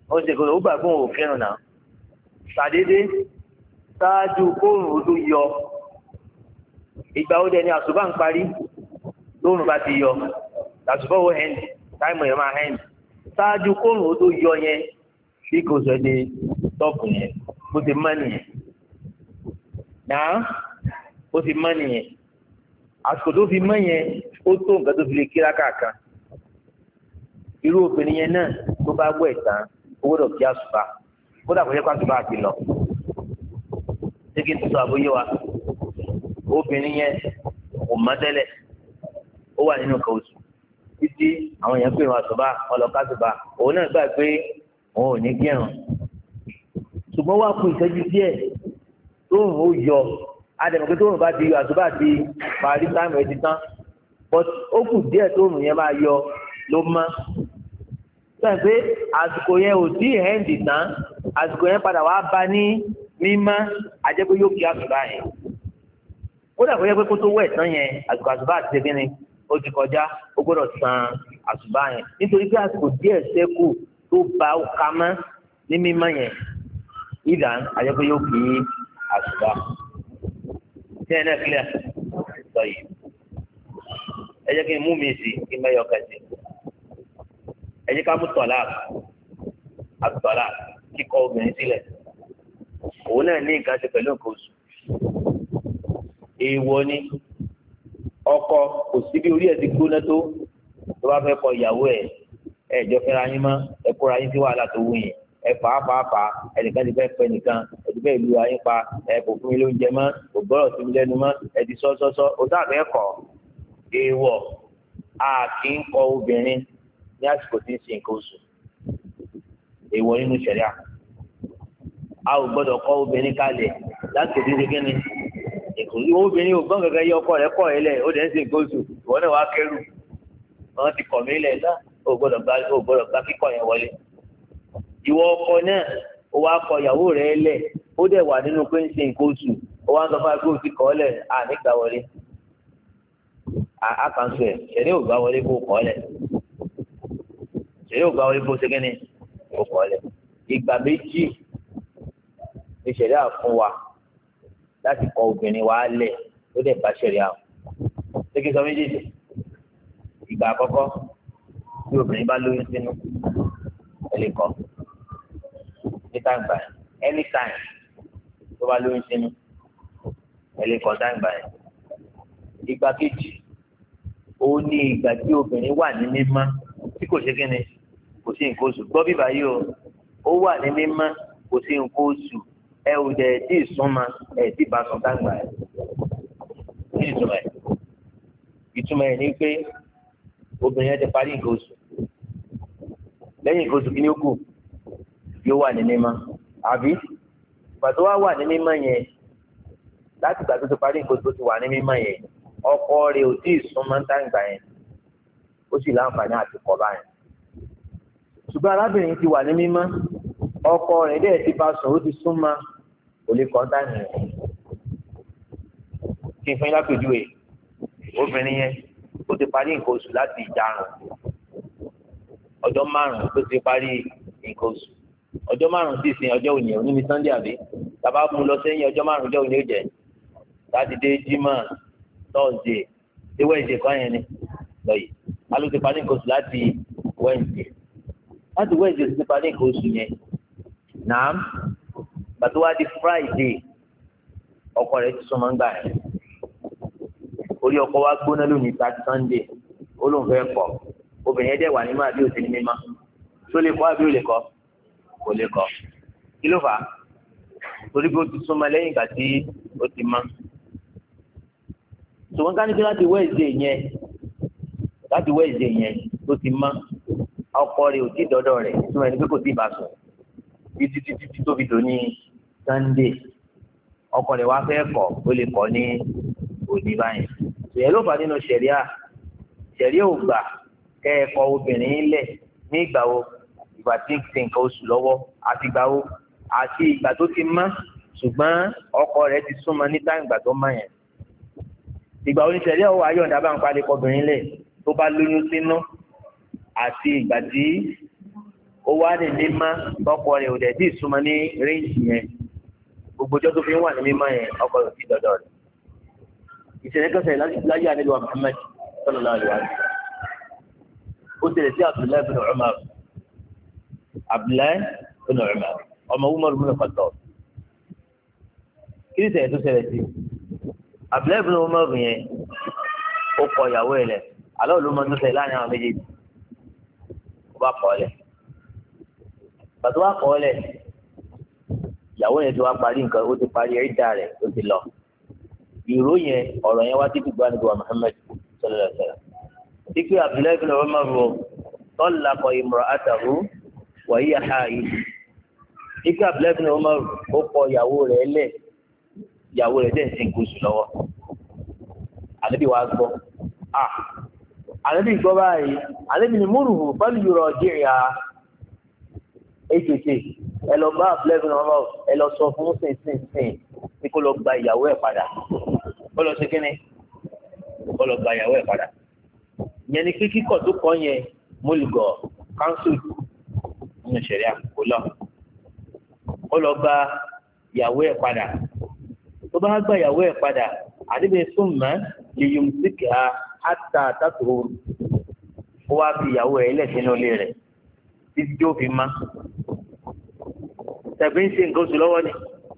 ó ṣe kó o gbà fún òkèrùn náà ṣàdédé ṣáájú kóòrùn olú yọ ìgbà ó dẹni àṣùbà ń parí lóòrùn bá ti yọ àṣùbà ó hẹ́ndì táìmù yẹn máa hẹ́ndì ṣáájú kóòrùn olú yọ yẹn bí kò sọ de tọ́pù yẹn bó ti mọ́ nìyẹn náà ó ti mọ́ nìyẹn àsìkò tó fi mọ́ yẹn ó tó nǹkan tó fi lè kíra káàkan irú obìnrin yẹn náà tó bá wẹ̀ tán owó dọ̀ kí àṣùbà kódà kò yẹ kó àṣùbà àti lọ ṣé kí n tó sọ àbóyé wa obìnrin yẹn kò mọ́ tẹ́lẹ̀ ó wà nínú nǹkan oṣù títí àwọn èèyàn pè wọn àṣùbà ọlọ́ka àṣùbà òun náà gbà pé òun ò ní kírun ṣùgbọ́n wá kú ìṣẹ́jú díẹ̀ tóòrùn ó yọ adẹ̀mọ̀ pé tóòrùn bá ti yọ àṣùbà ti parí táìmù ẹ̀ ti tán but ó kù díẹ̀ tóòrùn yẹn máa yọ ló mọ́ sọ pé àsìkò yẹn ò tí hẹ́ǹdì tán àsìkò yẹn padà wá bá ní mímọ́ ajẹ́pé yóò kí àṣùbà yẹn kódà kó yẹ pé kó tó wẹ̀ tán yẹn àsìkò àṣùbà àti ṣẹ́gi ni ó ti kọjá ó gbọ́dọ̀ san àṣùbà yẹn nítorí pé àsìkò díẹ̀ ṣẹ́kù tó bá ka mọ́ ní mímọ́ yẹn ìdá ajẹ́pé yóò kí àṣùbà tí ẹ náà kílẹ̀ sọ yìí ẹ jẹ́ kí n mú mi sí kí n mẹ́yọ kẹsì ẹ jẹ́ ká mú tọ̀lá àtọ̀lá kíkọ̀ obìnrin sílẹ̀ òun náà ní nǹkan ṣe pẹ̀lú nǹkan oṣù èèwọ̀ ni ọkọ kò sí bí orí ẹ̀ ti gbóná tó tó bá fẹ́ kọ ìyàwó ẹ̀ ẹ̀jọ́ fẹ́ra yín mọ́ ẹ kóra yín sí wàhálà tó wù yín ẹ fàáfàá ẹnìkan ti fẹ́ pẹ́ nìkan ẹ ti fẹ́ lu ayín pa ẹ kò fún mi lóúnjẹ mọ́ kò gbọ́dọ̀ sí mi lẹ́nu mọ́ ẹ ti sọ́sọ́sọ́ o sáfẹ́ kọ̀ èèwọ̀ a kì í kọ obìnrin ní àsìkò tí ń ṣe nǹkan oṣù èèwọ̀ nínú ṣẹ̀ríà a ò gbọ́dọ̀ kọ obìnrin kalẹ̀ láti òbí ṣe kíni èkó obìnrin ò gbọ́n gẹ́gẹ́ yọ ọkọ rẹ̀ kọ́ ẹ lẹ̀ ó dẹ̀ ń ṣe nǹkan oṣù ìwọ náà wàá kẹ́rù wọn ti kọ̀ mí lẹ̀ náà ó gbọ́dọ̀ gba kíkọ̀ yẹn wọlé ìwọ ọkọ náà ó wá kọ ìyàwó rẹ̀ lẹ̀ ó dẹ̀ wà nínú pé ń ṣe nǹkan oṣù ó wá ń sọ fún wa pé ó ti kọ́ lẹ̀ à nígbà wọlé àkànṣe ṣẹ̀rí ò gbà wọlé kó kọ́ lẹ̀ ṣẹ̀rí ò gbà wọlé kó ṣe kíni kó kọ́ lẹ̀ ìgbà méjì ní ṣẹ̀rí àfún wa láti kọ obìnrin wa lẹ̀ ó dẹ̀ bá ṣẹ̀rí àwọn ṣé kí n sọ méjèèjì ìgbà àkọ́kọ́ bí obìnrin bá lóyún sínú ẹ lè kọ ní táǹgbà yẹn anytime tó bá lóyún sínú ẹ lè kọ táǹgbà yẹn ìgbà kejì ó ní ìgbà tí obìnrin wà ní mímọ́ tí kò ṣe kí ni kò sí nǹkan oṣù gbọ́ bíbá yìí o ó wà ní mímọ́ kò sí nǹkan oṣù ẹ ò dẹ̀ tí ì súnmọ́ ẹ tí ì bá sùn táǹgbà yẹn kí ni ìtumọ̀ ẹ̀ ìtumọ̀ ẹ̀ ní pé obìnrin yẹn ti parí nǹkan oṣù lẹ́yìn nǹkan oṣù kí ni ó kù yóò wà ní mímọ́ àbí ìgbà tó wà ní mímọ́ yẹn láti ìgbà tó ti parí nǹkan oṣù tó ti wà ní mímọ́ yẹn ọkọ rẹ̀ ò tí ì súnmọ́ táǹgbà yẹn ó sì láǹfààní àti kọ̀ báyẹn ṣùgbọ́n arábìnrin ti wà ní mímọ́ ọkọ rẹ̀ dẹ̀ ti bá sùn ó ti súnmọ́ kò lè kọ́ táǹgbà yẹn kí n fún yín lápèjúwe obìnrin yẹn ó ti parí nǹkan oṣù láti ìjàrùn ọjọ́ 5 tó ti parí nǹkan oṣù ọjọ́ 5 sì sin ọjọ́ òní òní ní Sunday àbí tàbá mú lọ sẹ́yìn ọjọ́ 5 ọjọ́ òní ó jẹ́ sátidé jímọ̀ tọ́sídẹ̀ẹ́ tí wẹ́ẹ̀dẹ̀ kọ́ yẹn ni lọ́yìí a ló ti parí nǹkan oṣù láti wẹ́ẹ̀dẹ̀ tó ti parí nǹkan oṣù yẹn náà gbàtọ́ wá di Friday ọkọ rẹ̀ ti súnmọ́ ń gbà yẹn orí ọkọ wa gbóná lónìí ta Sunday ó lóun fẹ́ kọ̀ obìnrin yẹn dẹ̀ wà ní máa bí òsì ní mímọ́ tó lè kọ́ àbí ó lè kọ́ kò lè kọ́ kí ló fà á torí pé ó ti súnmọ́ lẹ́yìn ìgbà tí ó ti mọ́ ṣùgbọ́n ká ní kí láti Wednesday yẹn tó ti mọ́ ọkọ rẹ̀ ò tí dọ́dọ̀ rẹ̀ ìtumọ̀ ẹni pé kò tí ì bá sùn títí tó fi dò ní Sunday ọkọ rẹ̀ wá fẹ́ kọ̀ ó lè kọ́ ní òní báyìí ìyẹn ló fà nínú ṣẹ̀ríà ò gbà kẹ́ ẹ kọ obìnrin lẹ̀ ní ìgbà wo ìgbà tí ń ṣe nǹkan oṣù lọ́wọ́ àti ìgbà wo àti ìgbà tó ti mọ́ ṣùgbọ́n ọkọ rẹ̀ ti súnmọ́ ní táwọn ìgbà tó mọ́ yẹn ìgbà oníṣẹ̀ríà ò wá yọ̀ǹda bá ń palẹ̀ kọ obìnrin lẹ̀ tó bá lóyún sínú àti ìgbà tí ó wá ní mímọ́ tọkọ rẹ̀ ò dẹ̀ tí ì súnmọ́ ní réǹjì yẹn gbogbo ọjọ́ tó fi ń wà ní mímọ́ yẹn ọkọ rẹ̀ ti dọ̀dọ̀ rẹ̀. ìṣẹ̀lẹ̀ kẹsẹ̀ láyé ànílùú Muhammad sallallahu alaihi wasallam ó tẹ̀lé sí Abdullahi bin Umar ọmọ Umar bin Khattab. kí ni sẹ̀yìn tó ṣẹlẹ̀ sí Abdullahi bin Umar yẹn ó kọ ìyàwó ẹ̀ lẹ̀ alẹ́ òun ló máa ń tó ṣẹlẹ̀ láàrin àwọn méjèèjì ó bá kọ́ ọ lẹ̀ pàtó wá kọ́ ọ lẹ̀ ìyàwó yẹn ti wá parí nǹkan ó ti parí ẹ̀dá rẹ̀ ó ti lọ ìró yẹn ọ̀rọ̀ yẹn wá títí gba níbi wa Muhammad sallallahu alaihi wasallam ikú Abdullahi bin Umar talaqa imra'atahu wa hiya haid ikú Abdullahi bin Umar ó kọ ìyàwó rẹ̀ lẹ̀ ìyàwó rẹ̀ dẹ̀ ń sin kóṣù lọ́wọ́ ànábì wa gbọ́ ànábì gbọ́ báyìí ànábì ni múrùhù fal yuraji'ha ètètè ẹ lọ bá Abdullahi bin Umar ẹ lọ sọ fún sìn ní kó lọ gba ìyàwó ẹ̀ padà kó lọ ṣe kínní kó lọ gba ìyàwó ẹ̀ padà yẹn ni pé kíkọ̀ tó kọ́ yẹn mólùgọ̀ council nínú ṣẹ̀ríà kó lọ gba ìyàwó ẹ̀ padà tó bá gba ìyàwó ẹ̀ padà àdébẹ súnmọ́ lè yom síkì á àtà àtàtò ó wá fi ìyàwó ẹ̀ lẹ̀ sínú ilé rẹ̀ títí tó fi má tẹ̀gbí ń ṣe nǹkan oṣù lọ́wọ́ ni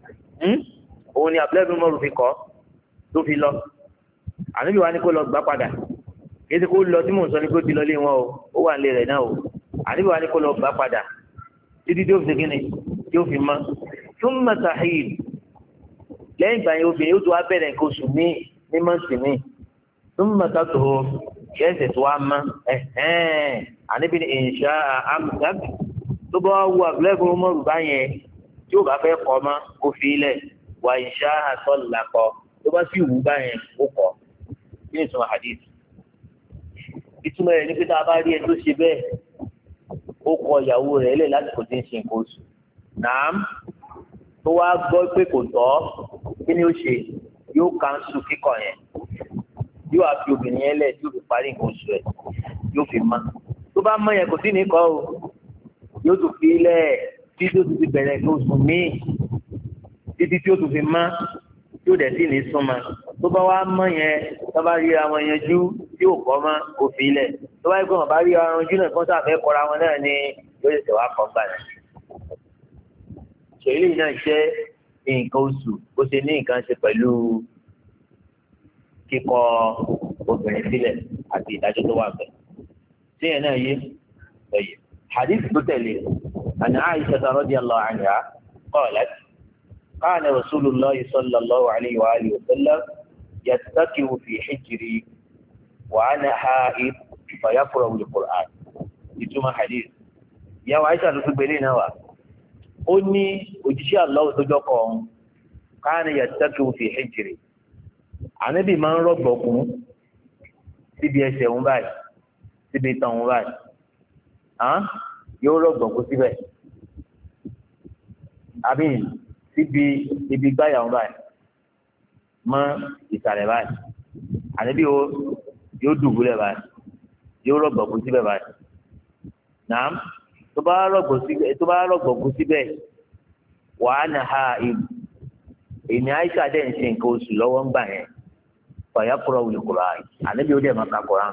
òun ni Abdullahi bin Umar fi kọ́ tó fi lọ ànábì wa ní kó lọ gbà padà kí ẹsẹ̀ kó lọ tí mò ń sọ ní kó ti lọ lé wọn ó wà nílé rẹ̀ náà o ànábì wa ní kó lọ gbà padà títí tó fi ṣe kí ni tí ó fi má thumma tahid lẹ́yìn ìgbà yẹn obìnrin ó tó wá bẹ̀rẹ̀ nǹkan oṣù míì ní mọ́ǹtì míì thumma tatahur kẹ́sẹ̀ tó wá má ànábì ní insha amsak tó bá wù Abdullahi bin Umar báyẹn tí ó bá fẹ́ kọ́ mọ́ kó fi ilẹ̀ wà insha talaqa tó bá sì wù báyẹn ó kọ́ kí ni ìtumọ̀ hadith ìtumọ̀ rẹ̀ ní pé tá a bá rí ẹ tó ṣe bẹ́ẹ̀ ó kọ ìyàwó rẹ̀ lẹ̀ lásìkò tí ń ṣe nǹkan oṣù nàám tó wá gbọ́ pé kò tọ́ kí ni ó ṣe yóò kánṣu kíkọ̀ yẹn yóò wá fi obìnrin yẹn lẹ̀ tí ó fi parí nǹkan oṣù rẹ̀ yóò fi mọ́ tó bá mọ́ yẹn kò sí ní kọ́ o yóò tún fi lẹ̀ tí tó ti bẹ̀rẹ̀ nǹkan oṣù míì títí tí ó tún fi mọ́ tí ó dẹ̀ sì ní súnmọ́ tó bá wá mọ́ yẹn tó bá rí àwọn yanjú tí ò kọ́ mọ́ kò fi lẹ̀ tó bá yẹ kó wọn bá rí àwọn yanjú náà kó sáfẹ́ kọ́ra wọn náà ni yóò ṣẹ̀ṣẹ̀ wá kọ́ gbà náà. ṣèlú náà jẹ́ nǹkan oṣù ó ṣe ní nǹkan ṣe pẹ̀lú kíkọ obìnrin sílẹ̀ àti ìdájọ́ tó wà bẹ́ẹ̀. tíyẹn náà yé ẹ̀yẹ hadith tó tẹ̀lé àná Aisha radiyallahu anha qalat kana Rasulullahi sallallahu alayhi wa alihi wa sallam yattaki'u fi hijri wa ana ha'id fayaqra'u al-Qur'an ìtumọ̀ hadith ìyàwó Aisha ló fi gbélé náà wá ó ní òjíṣẹ́ Allah tó jọkọ̀ ọ̀hún kana yattaki'u fi hijri ànábì máa ń rọ̀gbọ̀kún síbi ẹsẹ̀ òun báyìí síbi ìtàn òun báyìí yóò rọ̀gbọ̀kún síbẹ̀ àbí síbi ibi gbáyà òun báyìí mọ́ ìsàlẹ̀ báyìí ànábì yóò dùbúlẹ̀ báyìí yóò rọ̀gbọ̀kún síbẹ̀ báyìí nàám tó bá rọ̀gbọ̀kún síbẹ̀ wàá nà ha èmi àìsà dẹ̀ ń ṣe nǹkan oṣù lọ́wọ́ ń gbà yẹn fàyà kúrọ̀ wùlì kúrọ̀ àyè ànábì ó dẹ̀ máa ka Kùránì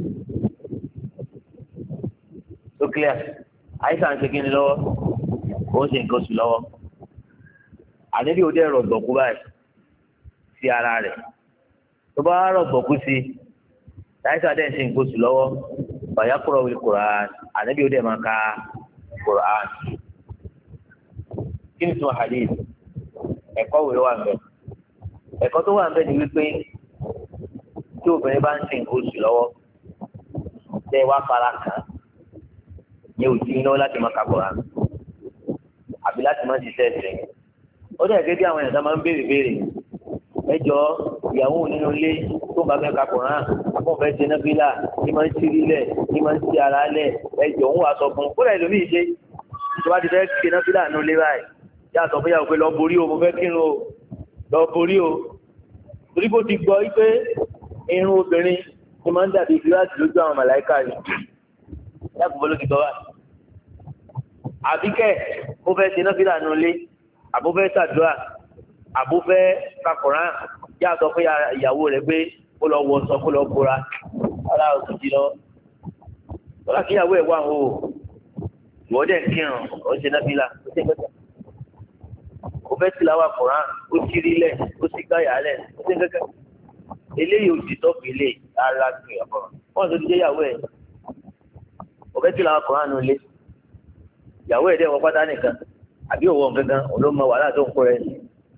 tó clear àìsà ń ṣe kí ni lọ́wọ́ ó ń ṣe nǹkan oṣù lọ́wọ́ ànábì ó dẹ̀ rọ̀gbọ̀kú báyìí sí ara rẹ̀ tó bá rọ̀gbọ̀kú sí àìsà dẹ̀ ń ṣe nǹkan oṣù lọ́wọ́ fàyà kúrọ̀ wùlì kúrọ̀ àyè ànábì ó dẹ̀ máa ka Kùránì kí ni tún hadith ẹ̀kọ́ wo ló wà ńbẹ̀ ẹ̀kọ́ tó wà ńbẹ̀ ni wípé tí obìnrin bá ń ṣe nǹkan oṣù lọ́wọ́ tẹ́ wá fara kàn yẹ ò tí ń lọ́wọ́ láti má ka Kùránì àbí láti má ṣiṣẹ́ ẹ̀sìn ó dẹ̀ gẹ́gẹ́ bí àwọn èèyàn tó máa ń béèrè ẹjọ́ ìyàwó nínú ilé tó bá fẹ́ ka Kùránì àbọ̀ fẹ́ ṣe náfílà ní máa ń ṣírí lẹ̀ ní máa ń ṣí ara lẹ̀ ẹjọ́ òun wà sọ fún un kó lẹ́yìn lómi ṣe ìjọba ti fẹ́ ṣe náfílà nínú ilé báyìí yá sọ fún yàwó pé lọ borí o mo fẹ́ kírun o lọ borí o torí bó ti gbọ́ wípé irun obìnrin ni máa ń dàbí gíláàsì lójú àwọn màláìka yìí yàgò bọ́ ló ti gbọ́ wá àbíkẹ́ ó fẹ́ ṣe náfìlà nulẹ̀ àbó fẹ́ ṣàdúrà àbó fẹ́ ka Kùránì yá sọ fún ìyàwó rẹ̀ pé kó lọ wọṣọ kó lọ bora ọlá òkú jí lọ ọlá kí ìyàwó ẹ̀ wà ó ìwọ́n dẹ̀ kírun ó ṣe náfìlà ó ṣe gbẹ́sẹ̀ ó fẹ́ tìláwà Kùránì ó ṣírí lẹ̀ ó sì gbáyà lẹ̀ ó ṣe kẹ́kẹ́ eléyìí ò ti tọ́pù ilé ara gbé ọ̀pọ̀ wọ́n tó ti jẹ́ ìyàwó ẹ̀ ó fẹ́ tìláwà Kùránì nulẹ̀ ìyàwó ẹ̀ dẹ̀ wọ pátá nìkan àbí òwò gangan òun ló mọ wàhálà tó ń kó rẹ̀ sí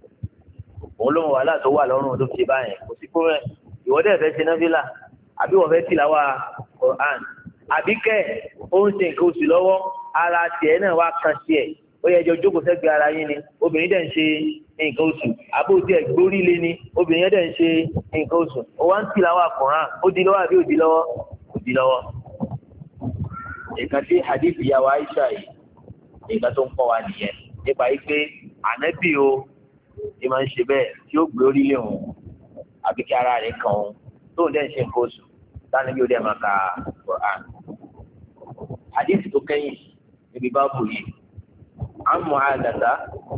òun ló mọ wàhálà tó wà lọ́rùn tó fi báyẹn kò sí kó rẹ̀ ìwọ dẹ̀ fẹ́ ṣe náfìlà àbí wọ́n fẹ́ tìláwà Kùránì àbí kẹ́ ó ń ṣe nǹkan oṣù lọ́wọ́ ara tiẹ̀ náà wá kan sí ẹ̀ ó yẹ jọ jókòó sẹ́gbẹ̀ẹ́ ara yín ni obìnrin dẹ̀ ń ṣe nǹkan oṣù àbó tiẹ̀ gbórí lé ni obìnrin yẹn dẹ̀ ń ṣe nǹkan oṣù ó wá ń tìláwà Kùránì ó di lọ́wọ́ àbí ó di lọ́wọ́ ó di lọ́wọ́. ìkan tí hadith ìyàwó Aisha yìí ìkan tó ń kọ́ wa nìyẹn nípa yìí pé ànábì o ti máa ń ṣe bẹ́ẹ̀ tí ó gbé orí lé òun àbí kí ara rẹ̀ kàn òun tóun dẹ̀ ń ṣe nǹkan oṣù táwọn ibi ó dẹ̀ máa ka Quran. hadith tó kẹ́yìn níbi báàbù yìí عن معاذة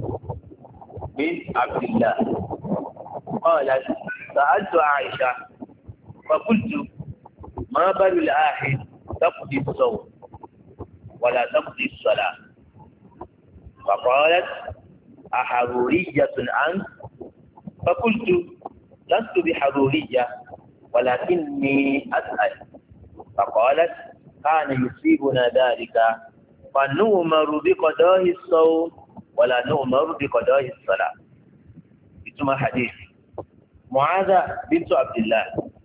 بن عبد الله قالت سألت عائشة فقلت ما بال الآحد تقضي الصوم ولا تقضي الصلاة فقالت أحرورية أنت فقلت لست بحرورية ولكني أسأل فقالت كان يصيبنا ذلك فنؤمر بقضاء الصوم ولا نؤمر بقضاء الصلاة. ìtumọ̀ hadith Mu'adha bintu Abdillah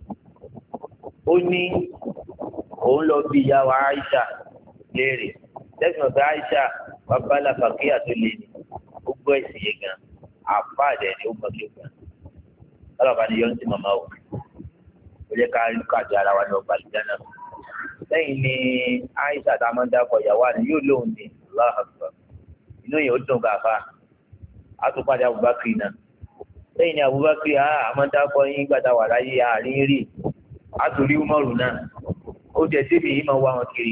ó ní òun lọ bí ìyàwó Aisha léèrè lẹ́sìn ọ̀gá Aisha babalá fàkíyà tó lé ní ó gbọ́ ẹ̀sìn yẹn gan àpáàdé ni ó gbọ́ kí ó gan ọlọ́ba ni yọ́n ti màmá o ó jẹ́ ká rí káàdì ara wa ní ọgbà àlùjáná lẹ́yìn ní Aisha tá a máa ń dákọ̀ ìyàwó àná yóò lóun ní Allahu Akbar inú yẹn ó dùn gàfà á tún padà Abubakar náà lẹ́yìn ní Abubakar a máa ń dákọ̀ yín gbàdá wà láyé àárín rí á tún rí Umaru náà ó jẹ síbi yìí máa wá wọn kiri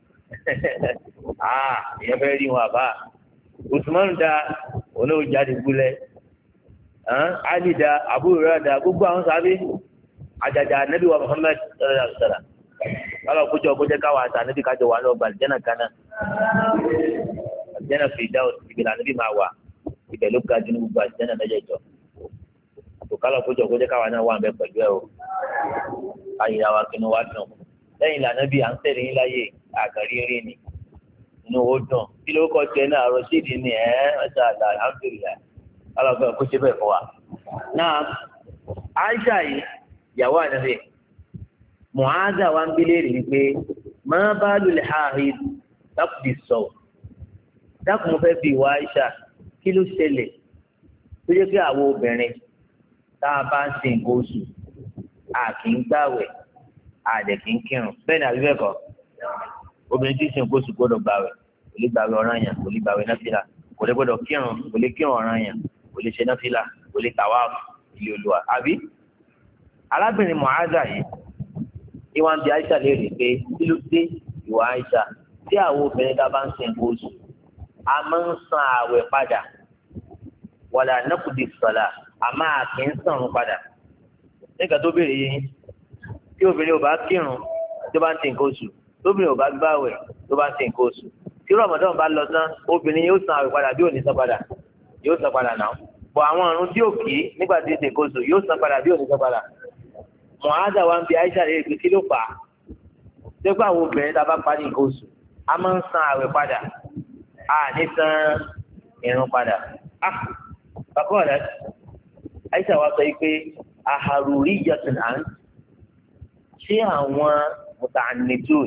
ìyẹn fẹ́ rí wọn àbá Usman da oníwò jáde gúlẹ̀ Ali da Abu Hurairah da gbogbo àwọn sábẹ́ àjàjà Nabi wa Muhammad sallallahu alaihi wasallam kálọ̀ kójọ kójẹ káwa àti ànábì kájọ wà lọ́gbà àlùjánnà kaná àlùjánnà Firdaus ìbílẹ̀ ànábì máa wà ibẹ̀ ló ga jù ní gbogbo àlùjánnà mẹ́jẹ̀ẹ̀jọ tó kálọ̀ kójọ kójẹ káwa náà wà ń bẹ pẹ̀lú ẹ̀ o ayé wa kínú wa dùn lẹ́yìn ìlànà bíi à ń tẹ̀lé yín láyè àkàrí eré ni inú ó dùn kí ló kọ́ tiẹ̀ náà Rashidi ni ọjà àlà alhamdulillah kálọ̀ fẹ́ kó ṣe bẹ́ẹ̀ fún wa. náà Aisha yìí ìyàwó ànábì Mu'adha wa ń bilé rí pé ma balul haid taqdi as-sawm dákun mo fẹ́ bi ìwà Aisha kí ló ṣẹlẹ̀ tó yẹ kí àwọn obìnrin tá a bá ń ṣe nǹkan oṣù a kì í gbàwẹ̀ a dẹ̀ kì í kírun bẹ́ẹ̀ ni àbí bẹ́ẹ̀ kọ́ obìnrin tí ń ṣe nǹkan oṣù gbọ́dọ̀ gbàwẹ̀ kò lè gbàwẹ̀ ọ̀ranyàn kò lè gbàwẹ̀ náfìlà kò lè gbọ́dọ̀ kírun kò lè kírun ọ̀ranyàn kò lè ṣe náfìlà kò lè tàwáàfù ilé Olúwa àbí arábìnrin Mu'adha yìí ìwọ̀n bí Aisha lè rí pé kí ló dé ìwà Aisha tí àwọn obìnrin tá a bá ń sin nǹkan oṣù a máa ń san ààwẹ̀ padà wàlà naqdi salat a máa kì í sànrun padà nígbà tó béèrè yín tí obìnrin ò bá kírun tó bá ń sin nǹkan oṣù tóbìnrin ò bá gbààwẹ̀ tó bá ń sin nǹkan oṣù tí Ramadan bá lọ tán obìnrin yóò san ààwẹ̀ padà bí ò ní san padà yóò san padà náà bọ̀ àwọn àrùn tí ò kí nígbà tí ń sin nǹkan oṣù yóò san padà bí ò ní san padà. Mu'adha wa ń bi Aisha lè fi kí ló fà á dẹ́gbà àwọn obìnrin tá a bá parí nǹkan oṣù a máa ń san àwẹ̀ padà a ní san ìrun padà. bàbá ọ̀rẹ́ Aisha wa sọ pé aharuriyyatun ant ṣé àwọn muta'annitun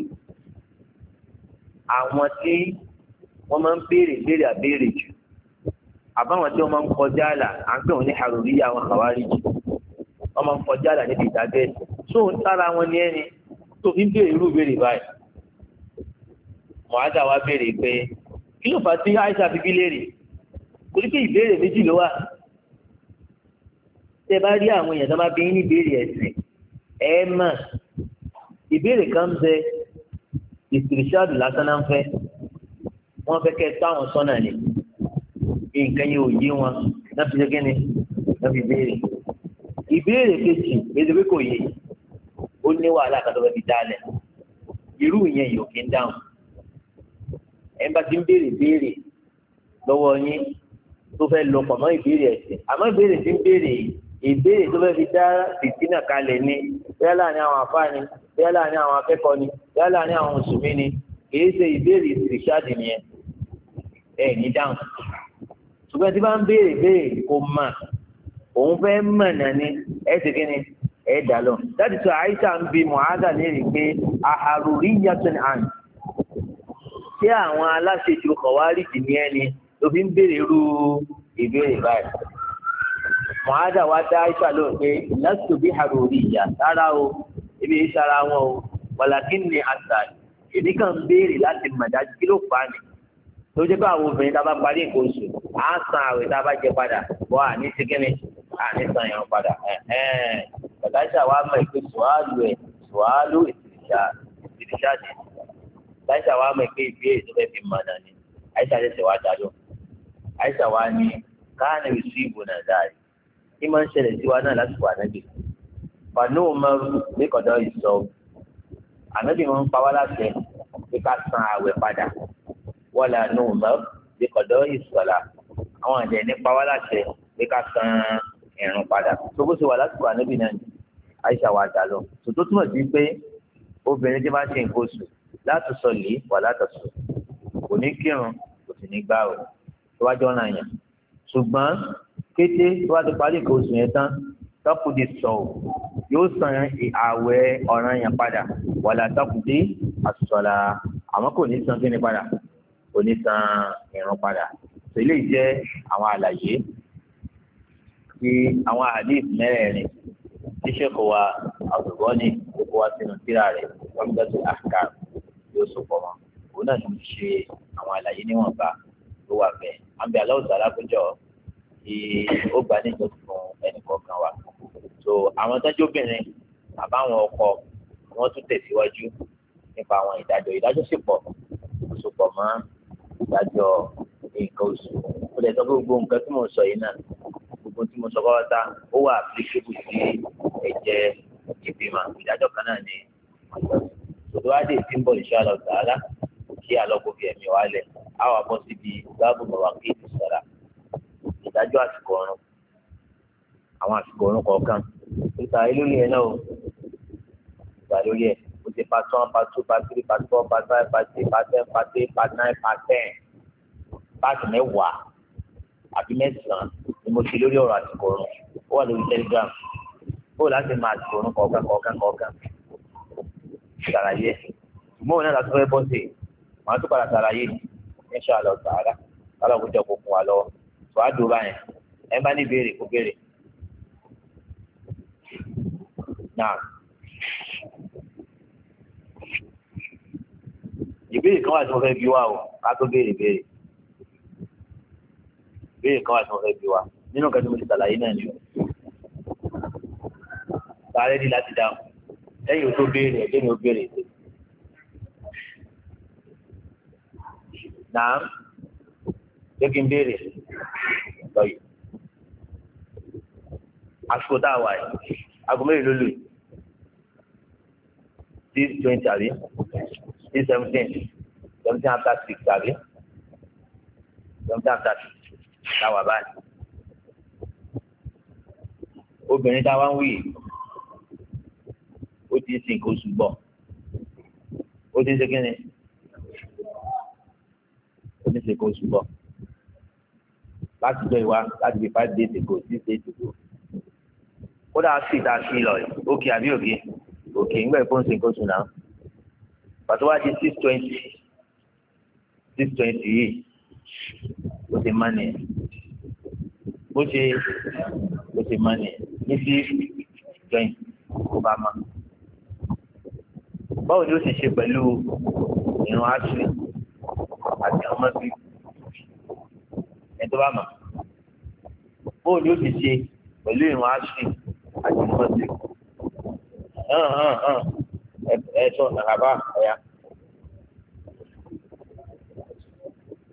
àwọn tí wọ́n máa ń béèrè àbéèrè jù àbáwọn tí wọ́n máa ń kọjá àlà à ń pè wọ́n ní haruriyya àwọn khawarij wọ́n máa ń kọjá àlà níbi ìdájọ́ ẹ̀sìn tó ń tára wọn ní ẹni tó fi ń béèrè irú béèrè báyìí. Mu'adha wa béèrè pé kí ló fà á tí Aisha fi bí léèrè torí pé ìbéèrè méjì ló wà. tẹ́ bá rí àwọn èèyàn tó máa bí ní ìbéèrè ẹ̀sìn ẹ mọ̀ ìbéèrè kan bẹ ìsìrìṣàdù lásán náà ń fẹ́ wọ́n fẹ́ kẹ́ táwọn sọ́nà ni nǹkan yẹn ò yé wọn náà fi ṣe kí ni náà fi béèrè ìbéèrè kejì èdè pé kò yé ó ní wàhálà kan tó fẹ́ fi dálẹ̀ irú ìyẹn yóò kí ń dáhùn ẹ̀ ń bá ti ń béèrè lọ́wọ́ yín tó fẹ́ lọ pọ̀ mọ́ ìbéèrè ẹ̀sìn àmọ́ ìbéèrè tí ń béèrè ìbéèrè tó fẹ́ fi dá fìtínà kalẹ̀ ni bóyá láàrin àwọn àfáà ni bóyá láàrin àwọn akẹ́kọ̀ọ́ ni bóyá láàrin àwọn mùsùlùmí ni kìí ṣe ìbéèrè ìsìrìṣàdì nìyẹn ẹ̀ ní dáhùn ṣùgbọ́n tí bá ń béèrè kò mà òun fẹ́ mọ̀ náà ni ẹ̀ ṣe kí ni ẹ̀ dà lọ láti sọ àìsà ń bi mọ̀ádà léèrè pé àhàrùrí yàtọ̀ àn ṣé àwọn aláṣejù kọ̀wárìjì ní ẹni ló fi ń béèrè irú ìbéèrè báyìí mọ̀ádà wá dá àìsà lóhùn pé lásìkò bí àròrí ìyá rárá o ebi ìṣara wọn o wàlàkí ni àṣà èmi kàn ń béèrè láti mọ̀ dájú kí ló fà á ni tó jẹ́ pé àwọn obìnrin tá a bá parí nǹkan oṣù á san àwẹ̀ tá a bá jẹ padà bọ́ àní síkínní àní san ẹ̀rọ padà bàtàṣà wa mọ̀ pé sùhálù ìsìrìṣàdì bàtàṣà wa mọ̀ pé ìbéèrè tó fẹ́ fi mọ̀ náà ni àìsà lè ṣèwà dá lọ àìsà wa ní káàní ìṣú ìbò náà dáa kí máa ń ṣẹlẹ̀ sí wa náà lásìkò ànábì fàánù mọ́rù lẹ́kọ̀ọ́dọ̀ ìsọ ànábì wọn ń pa wá láṣẹ pé ká san àwẹ̀ padà wọ́n là nù mọ́rù lẹ́kọ̀ọ́dọ̀ ìsọ̀là àwọn àjẹ́ ní pa wá láṣẹ pé ká san ìrun padà tó bó ṣe wà lásìkò ànábì náà ni àìsà wa dá lọ tó túmọ̀ sí pé obìnrin tí bá ṣe nǹkan oṣù láti sọ lè wà látọ̀sọ̀ kò ní kírun kò sì ní gbààwẹ̀ tó wá jọ́ náà yàn ṣùgbọ́n kété tó wá ti parí nǹkan oṣù yẹn tán tọkùdé sọ ò yóò san ààwẹ̀ ọ̀ràn yẹn padà wàlà tọkùdé àsọlá àmọ́ kò ní san kíni padà kò ní san ìrun padà tó ilé jẹ́ àwọn àlàyé tí àwọn hadith mẹ́rẹ̀ẹ̀rin tí sẹ́kọ̀ wa àwùjọ ní gbogbo wa sínú tírà rẹ̀ wọ́n gbé tó àkàrà yóò sọ pọ̀ mọ́ òun náà ti ṣe àwọn àlàyé níwọ̀nba tó wà bẹ́ẹ̀ àbí aláwùjọ alákòjọ ó gbà ní ìjọsìn fún ẹnìkọ̀ọ̀kan wa so àwọn tọ́jú obìnrin àbáwọn ọkọ wọ́n tún tẹ̀síwájú nípa àwọn ìdájọ́ sì pọ̀ sopọ̀ mọ́ ìdájọ́ nǹkan oṣù ó lè sọ pé gbogbo nǹkan tí mo sọ yìí náà gbogbo tí mo sọ pátá ó wà applicable sí ẹ̀jẹ̀ ìbímọ ìdájọ́ kan náà ní tòtò wá dé tí ń bọ̀ inshallah ta'ala kí àlọ́kò fi ẹ̀mí wa lẹ̀ á wà bọ́ síbi báàbù bàbá kí ètò sọ̀rọ̀ ìdájọ́ àsìkò ọ̀run àwọn àsìkò ọ̀run kọ̀ọ̀kan ìta lórí ẹ̀ náà o ìta lórí ẹ̀ o ti part 1 part 2 part 3 part 4 part 5 part 6 part 7 part 8 part 9 part 10 part mẹ́wàá àbí mẹ́sàn-án ni mo ṣe lórí ọ̀rọ̀ àsìkò ọ̀run ó wà lórí Telegram ó láti máa àsìkò ọ̀run kọ̀ọ̀kan ṣàlàyé ṣùgbọ́n òun náà láti fẹ́ bọ́ sí màá tún padà ṣàlàyé inshallah ta'ala kálọ̀ kó jẹ́ kó fún wa lọ́wọ́ tó a dùn báyẹn ẹ bá ní béèrè kó béèrè náà ìbéèrè kan wà tí mo fẹ́ bí wa o ká tó béèrè ìbéèrè kan wà tí mo fẹ́ bí wa nínú nǹkan tí mo ti ṣàlàyé náà ni o sáré ní láti dáhùn lẹ́yìn tó béèrè ẹ̀jẹ̀ ni ó béèrè ètò náà jẹ́ kí n béèrè lọ́yìn àsìkò tá a wà yìí aago mẹ́rin ló lù 6:20 àbí 6:17 after 6 àbí 17 after 6 táwa báyìí obìnrin táwa ń wí ó ti ń sin nǹkan oṣù gbọ́ ó ti ń ṣe kí ni ó ti ń ṣe nǹkan oṣù gbọ́ láti jọ ìwà láti fi 5 days ago 6 days ago kódà sí ìta sí lọ yìí òkè àbí òkè ńgbà ìfowó ṣe nǹkan oṣù náà pàtó wá di 6:20 yìí ó ti má nìyẹn bó ṣe má nìyẹn ní 6:20 kó bá má báwo ni ó sì ṣe pẹ̀lú ìrun àṣírí àti ọmọ bíi ẹ̀tọ́ bá mọ̀ báwo ni ó sì ṣe pẹ̀lú ìrun àṣírí àti ọmọ bíi ẹ̀tọ́ nàkàbà ẹ̀yà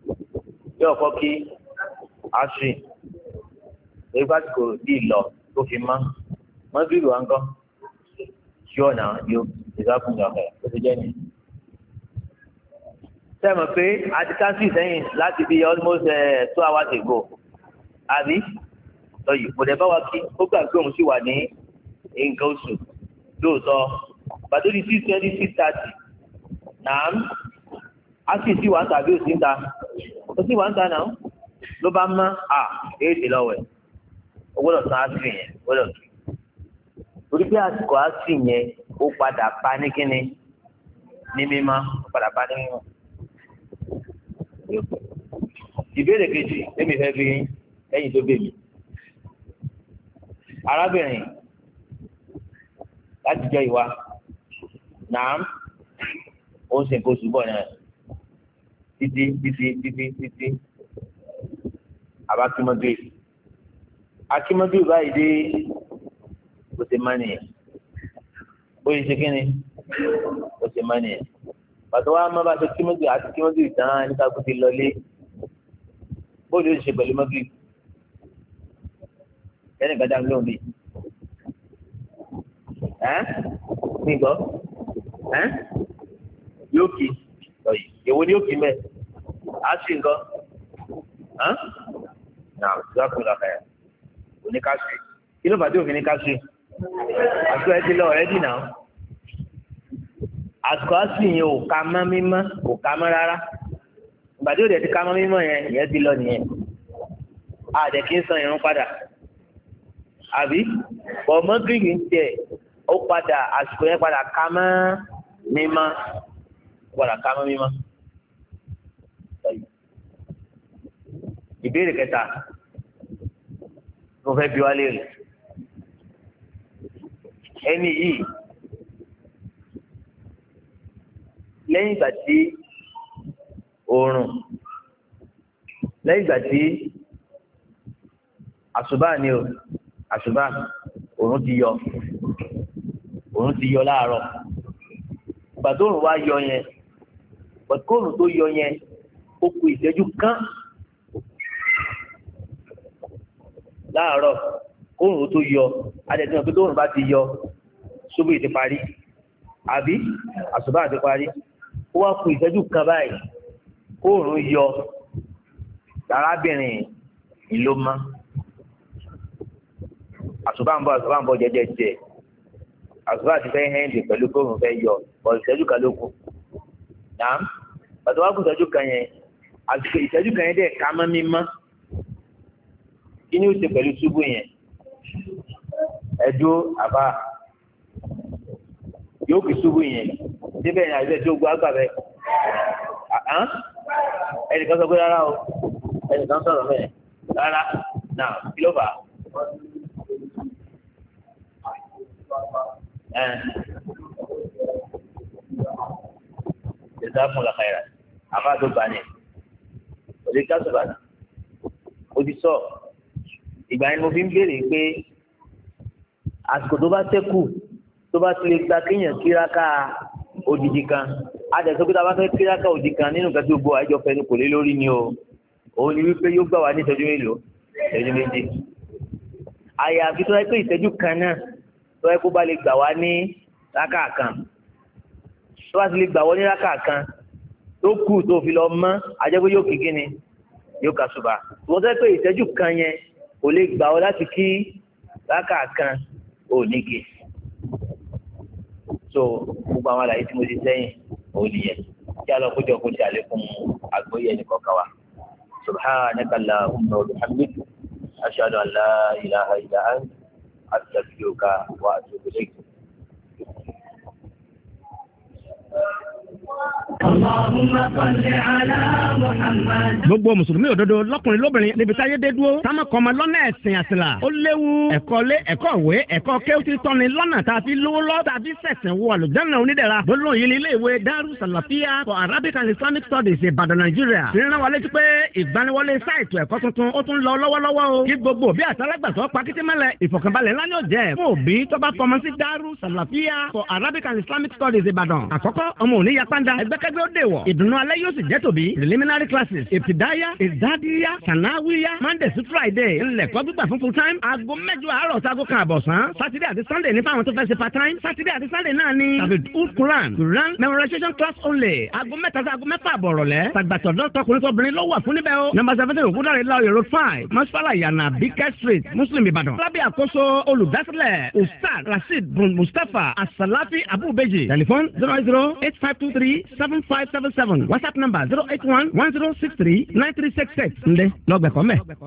yóò kọ́ kí asri èyí bá kò tí ì lọ tó fi mọ́ bíbí wa ń kọ́ yóò náà yóò ìdákùn ìdàkẹ́ tó ti jẹ́ ni. sẹ́mi pé àti káńsì sẹ́yìn láti bí almost 2 hours ago àbí lọ́yìn kò dẹ̀ bá wa kí ó gbà pé òun sì wà ní nǹkan oṣù lóòótọ́ pàtó di 6:20 6:30 náà á sì sí wàá tàbí òsì ń ta ó sì wàá ń ta náà ló bá mọ́ èdè lọ́wọ́ ẹ̀ ó gbọ́dọ̀ san àṣì yẹn gbọ́dọ̀ kí torí pé àsìkò àṣì yẹn ó padà pa ní kíni ní mímọ́ ó padà pa ní mímọ́. ìbéèrè kejì èmi fẹ́ fi ẹ̀yìn tó bèbí arábìnrin láti jẹ́ ìwà náà ó ń sìnkú ṣùgbọ́n náà títí àbákímọ́gbé akímọ́gbé báyìí dé ó ti máa nìyẹn ó yẹ ṣe kíni ó ti máa nìyẹn pàtó wa má bá ṣe kímọ́gbé àti kímọ́gbé ìtàn nípa kó ti lọlé ó lè ṣe pẹ̀lú mọ́gbé ẹnì kan dáhùn lóhùn bíi nígbọ́ yóò kí ọ̀yì èwo ni yóò kí mẹ́ á sì nǹkan náà ìjọba lọ́kàyà oníkàṣí kí ló bàtí òfin ní kàṣí àti ẹ ti lọ ọ̀rẹ́ dì náà àsìkò àṣì yẹn ò ká mọ́ mímọ́ kò ká mọ́ rárá ìgbàdí òde ti ká mọ́ mímọ́ yẹn ìyẹn ti lọ nìyẹn àdẹ̀ kí ń san irun padà àbí bọ̀mọ́ gírígì ń tiẹ̀ ó padà àsìkò yẹn padà ká mọ́ mímọ́ padà ká mọ́ mímọ́. ìbéèrè kẹta mo fẹ́ bi wá léèrè ẹni yìí lẹ́yìn ìgbà tí oòrùn lẹ́yìn ìgbà tí àṣùbà ni o àṣùbà oòrùn ti yọ láàárọ̀ ìgbà tó oòrùn wá yọ yẹn bọ̀dùkóòrùn tó yọ yẹn ó kù ìṣẹ́jú kan láàárọ̀ kóòrùn tó yọ adẹ̀tí wọn pé tóòrùn bá ti yọ ṣubú ti parí àbí àṣùbà ti parí ó wá kù ìṣẹ́jú kan báyìí kóòrùn yọ arábìnrin ìlú mọ́ àṣùbà ń bọ̀ jẹjẹjẹ àṣùbà ti fẹ́ hẹ́ndì pẹ̀lú kóòrùn fẹ́ yọ bọ̀ ìṣẹ́jú kan ló kù náà pàtó wá kù ìṣẹ́jú kan yẹn àti ìṣẹ́jú kan yẹn dẹ̀ ká mọ́ mímọ́ kí ni ó ṣe pẹ̀lú ṣubú yẹn ẹjọ́ àbá yóò kì ṣubú yẹn síbẹ̀ ní àìsàn tí ó gbọ́ àgbà bẹ́ẹ̀ ẹnìkan sọ pé rárá o ẹnìkan sọ̀rọ̀ bẹ́ẹ̀ rárá náà kí ló fà á. Jazakumullahu khairan àbá tó bá ní òde ká sọ̀rọ̀ àná ó ti sọ ìgbà yẹn mo fi ń béèrè pé àsìkò tó bá ṣẹ́kù tó bá ti lè gba kéèyàn kíráká odidi kan àdẹ̀sọ́ pé tá a bá fẹ́ kíráká odidi kan nínú nǹkan tí gbogbo àjọ fẹnu kò lé lórí ni o òun ni wípé yóò gbà wá ní ìṣẹ́jú mélòó ìṣẹ́jú méjì àyàfi tó yẹ pé ìṣẹ́jú kan náà tó yẹ kó bá lè gbà wá ní rákà kan tó bá ti lè gbà wá ní rákà kan tó kù tó fi lọ mọ́ àjẹpé yóò kí kíni yóò kà ṣùbà tó yẹ pé ìṣẹ́jú kan yẹn kò lè gbà ọ láti kí rákà kan ò ní kí so gbogbo àwọn àlàyé tí mo ti sẹ́yìn ò nìyẹn kí a lọ kójọ kó ṣe àlékún àgbóyè ẹnìkan kan wa subhanaka allahumma wa bihamdika ashhadu an la ilaha illa anta astaghfiruka wa atubu ilayk.
Gbogbo mùsùlùmí òdodo lọ́kùnrin lóbìnrin níbi táyé dé dúró táwọn kan máa lọ́nà ẹ̀sìn àṣìlá ó léwu ẹ̀kọ́ lé ẹ̀kọ́ ìwé ẹ̀kọ́ kéwùtì tọ́ni lọ́nà tá a fi lówó lọ́ tá a fi sẹ̀sìn wo àlùjánnà onídẹ̀ra gbólóhùn yìí ní ilé ìwé Daru Salafia for Arabic and Islamic Studies Ìbàdàn Nàìjíríà ìrìnà wa létí pé ìgbaniwọlé sáìtù ẹ̀kọ́ tuntun ó tún lọ lọ́wọ́lọ́wọ́ o kí gbogbo òbí àtàlágbàtọ́ pakitimẹ́lẹ̀ ìfọ̀kànbalẹ̀ ńlá ni ó jẹ́ fún òbí tó bá fọmọ sí Daru Salafia for Arabic and Islamic Studies Ìbàdàn àkọ́kọ́ ọmọ òní yapa dáńdá ẹgbẹ́kẹ́gbẹ́ ó dè wọ̀ ìdùnnú alẹ́ yóò sì jẹ́ tòbí preliminary classes ìtìdáyà ìdádíyà sànáwíyà monday sí friday ńlẹ̀kọ́ gbígbà fún full time aago 8 àárọ̀ sago kan àbọ̀sán saturday àti sunday ní fáwọn tó fẹ́ ṣe part time saturday àti sunday náà ní tàbí quran memorization class only aago 3 sí aago 6 àbọ̀rọ̀lẹ́ tàgbàtọ̀dọ̀ tọkùnrin tóbìnrin ló wà fún níbẹ̀ o number 17 ògúndàrí láòyè road 5 masfala yana bikẹ́ street muslim ìbàdàn lábẹ́ àkóso olùdásílẹ̀ ustaz rasheed bun mustapha asalafi abubeji telephone 08085237577 whatsapp number 08110639366 ǹdẹ́ lọ́gbẹ̀kọ́ mẹ́.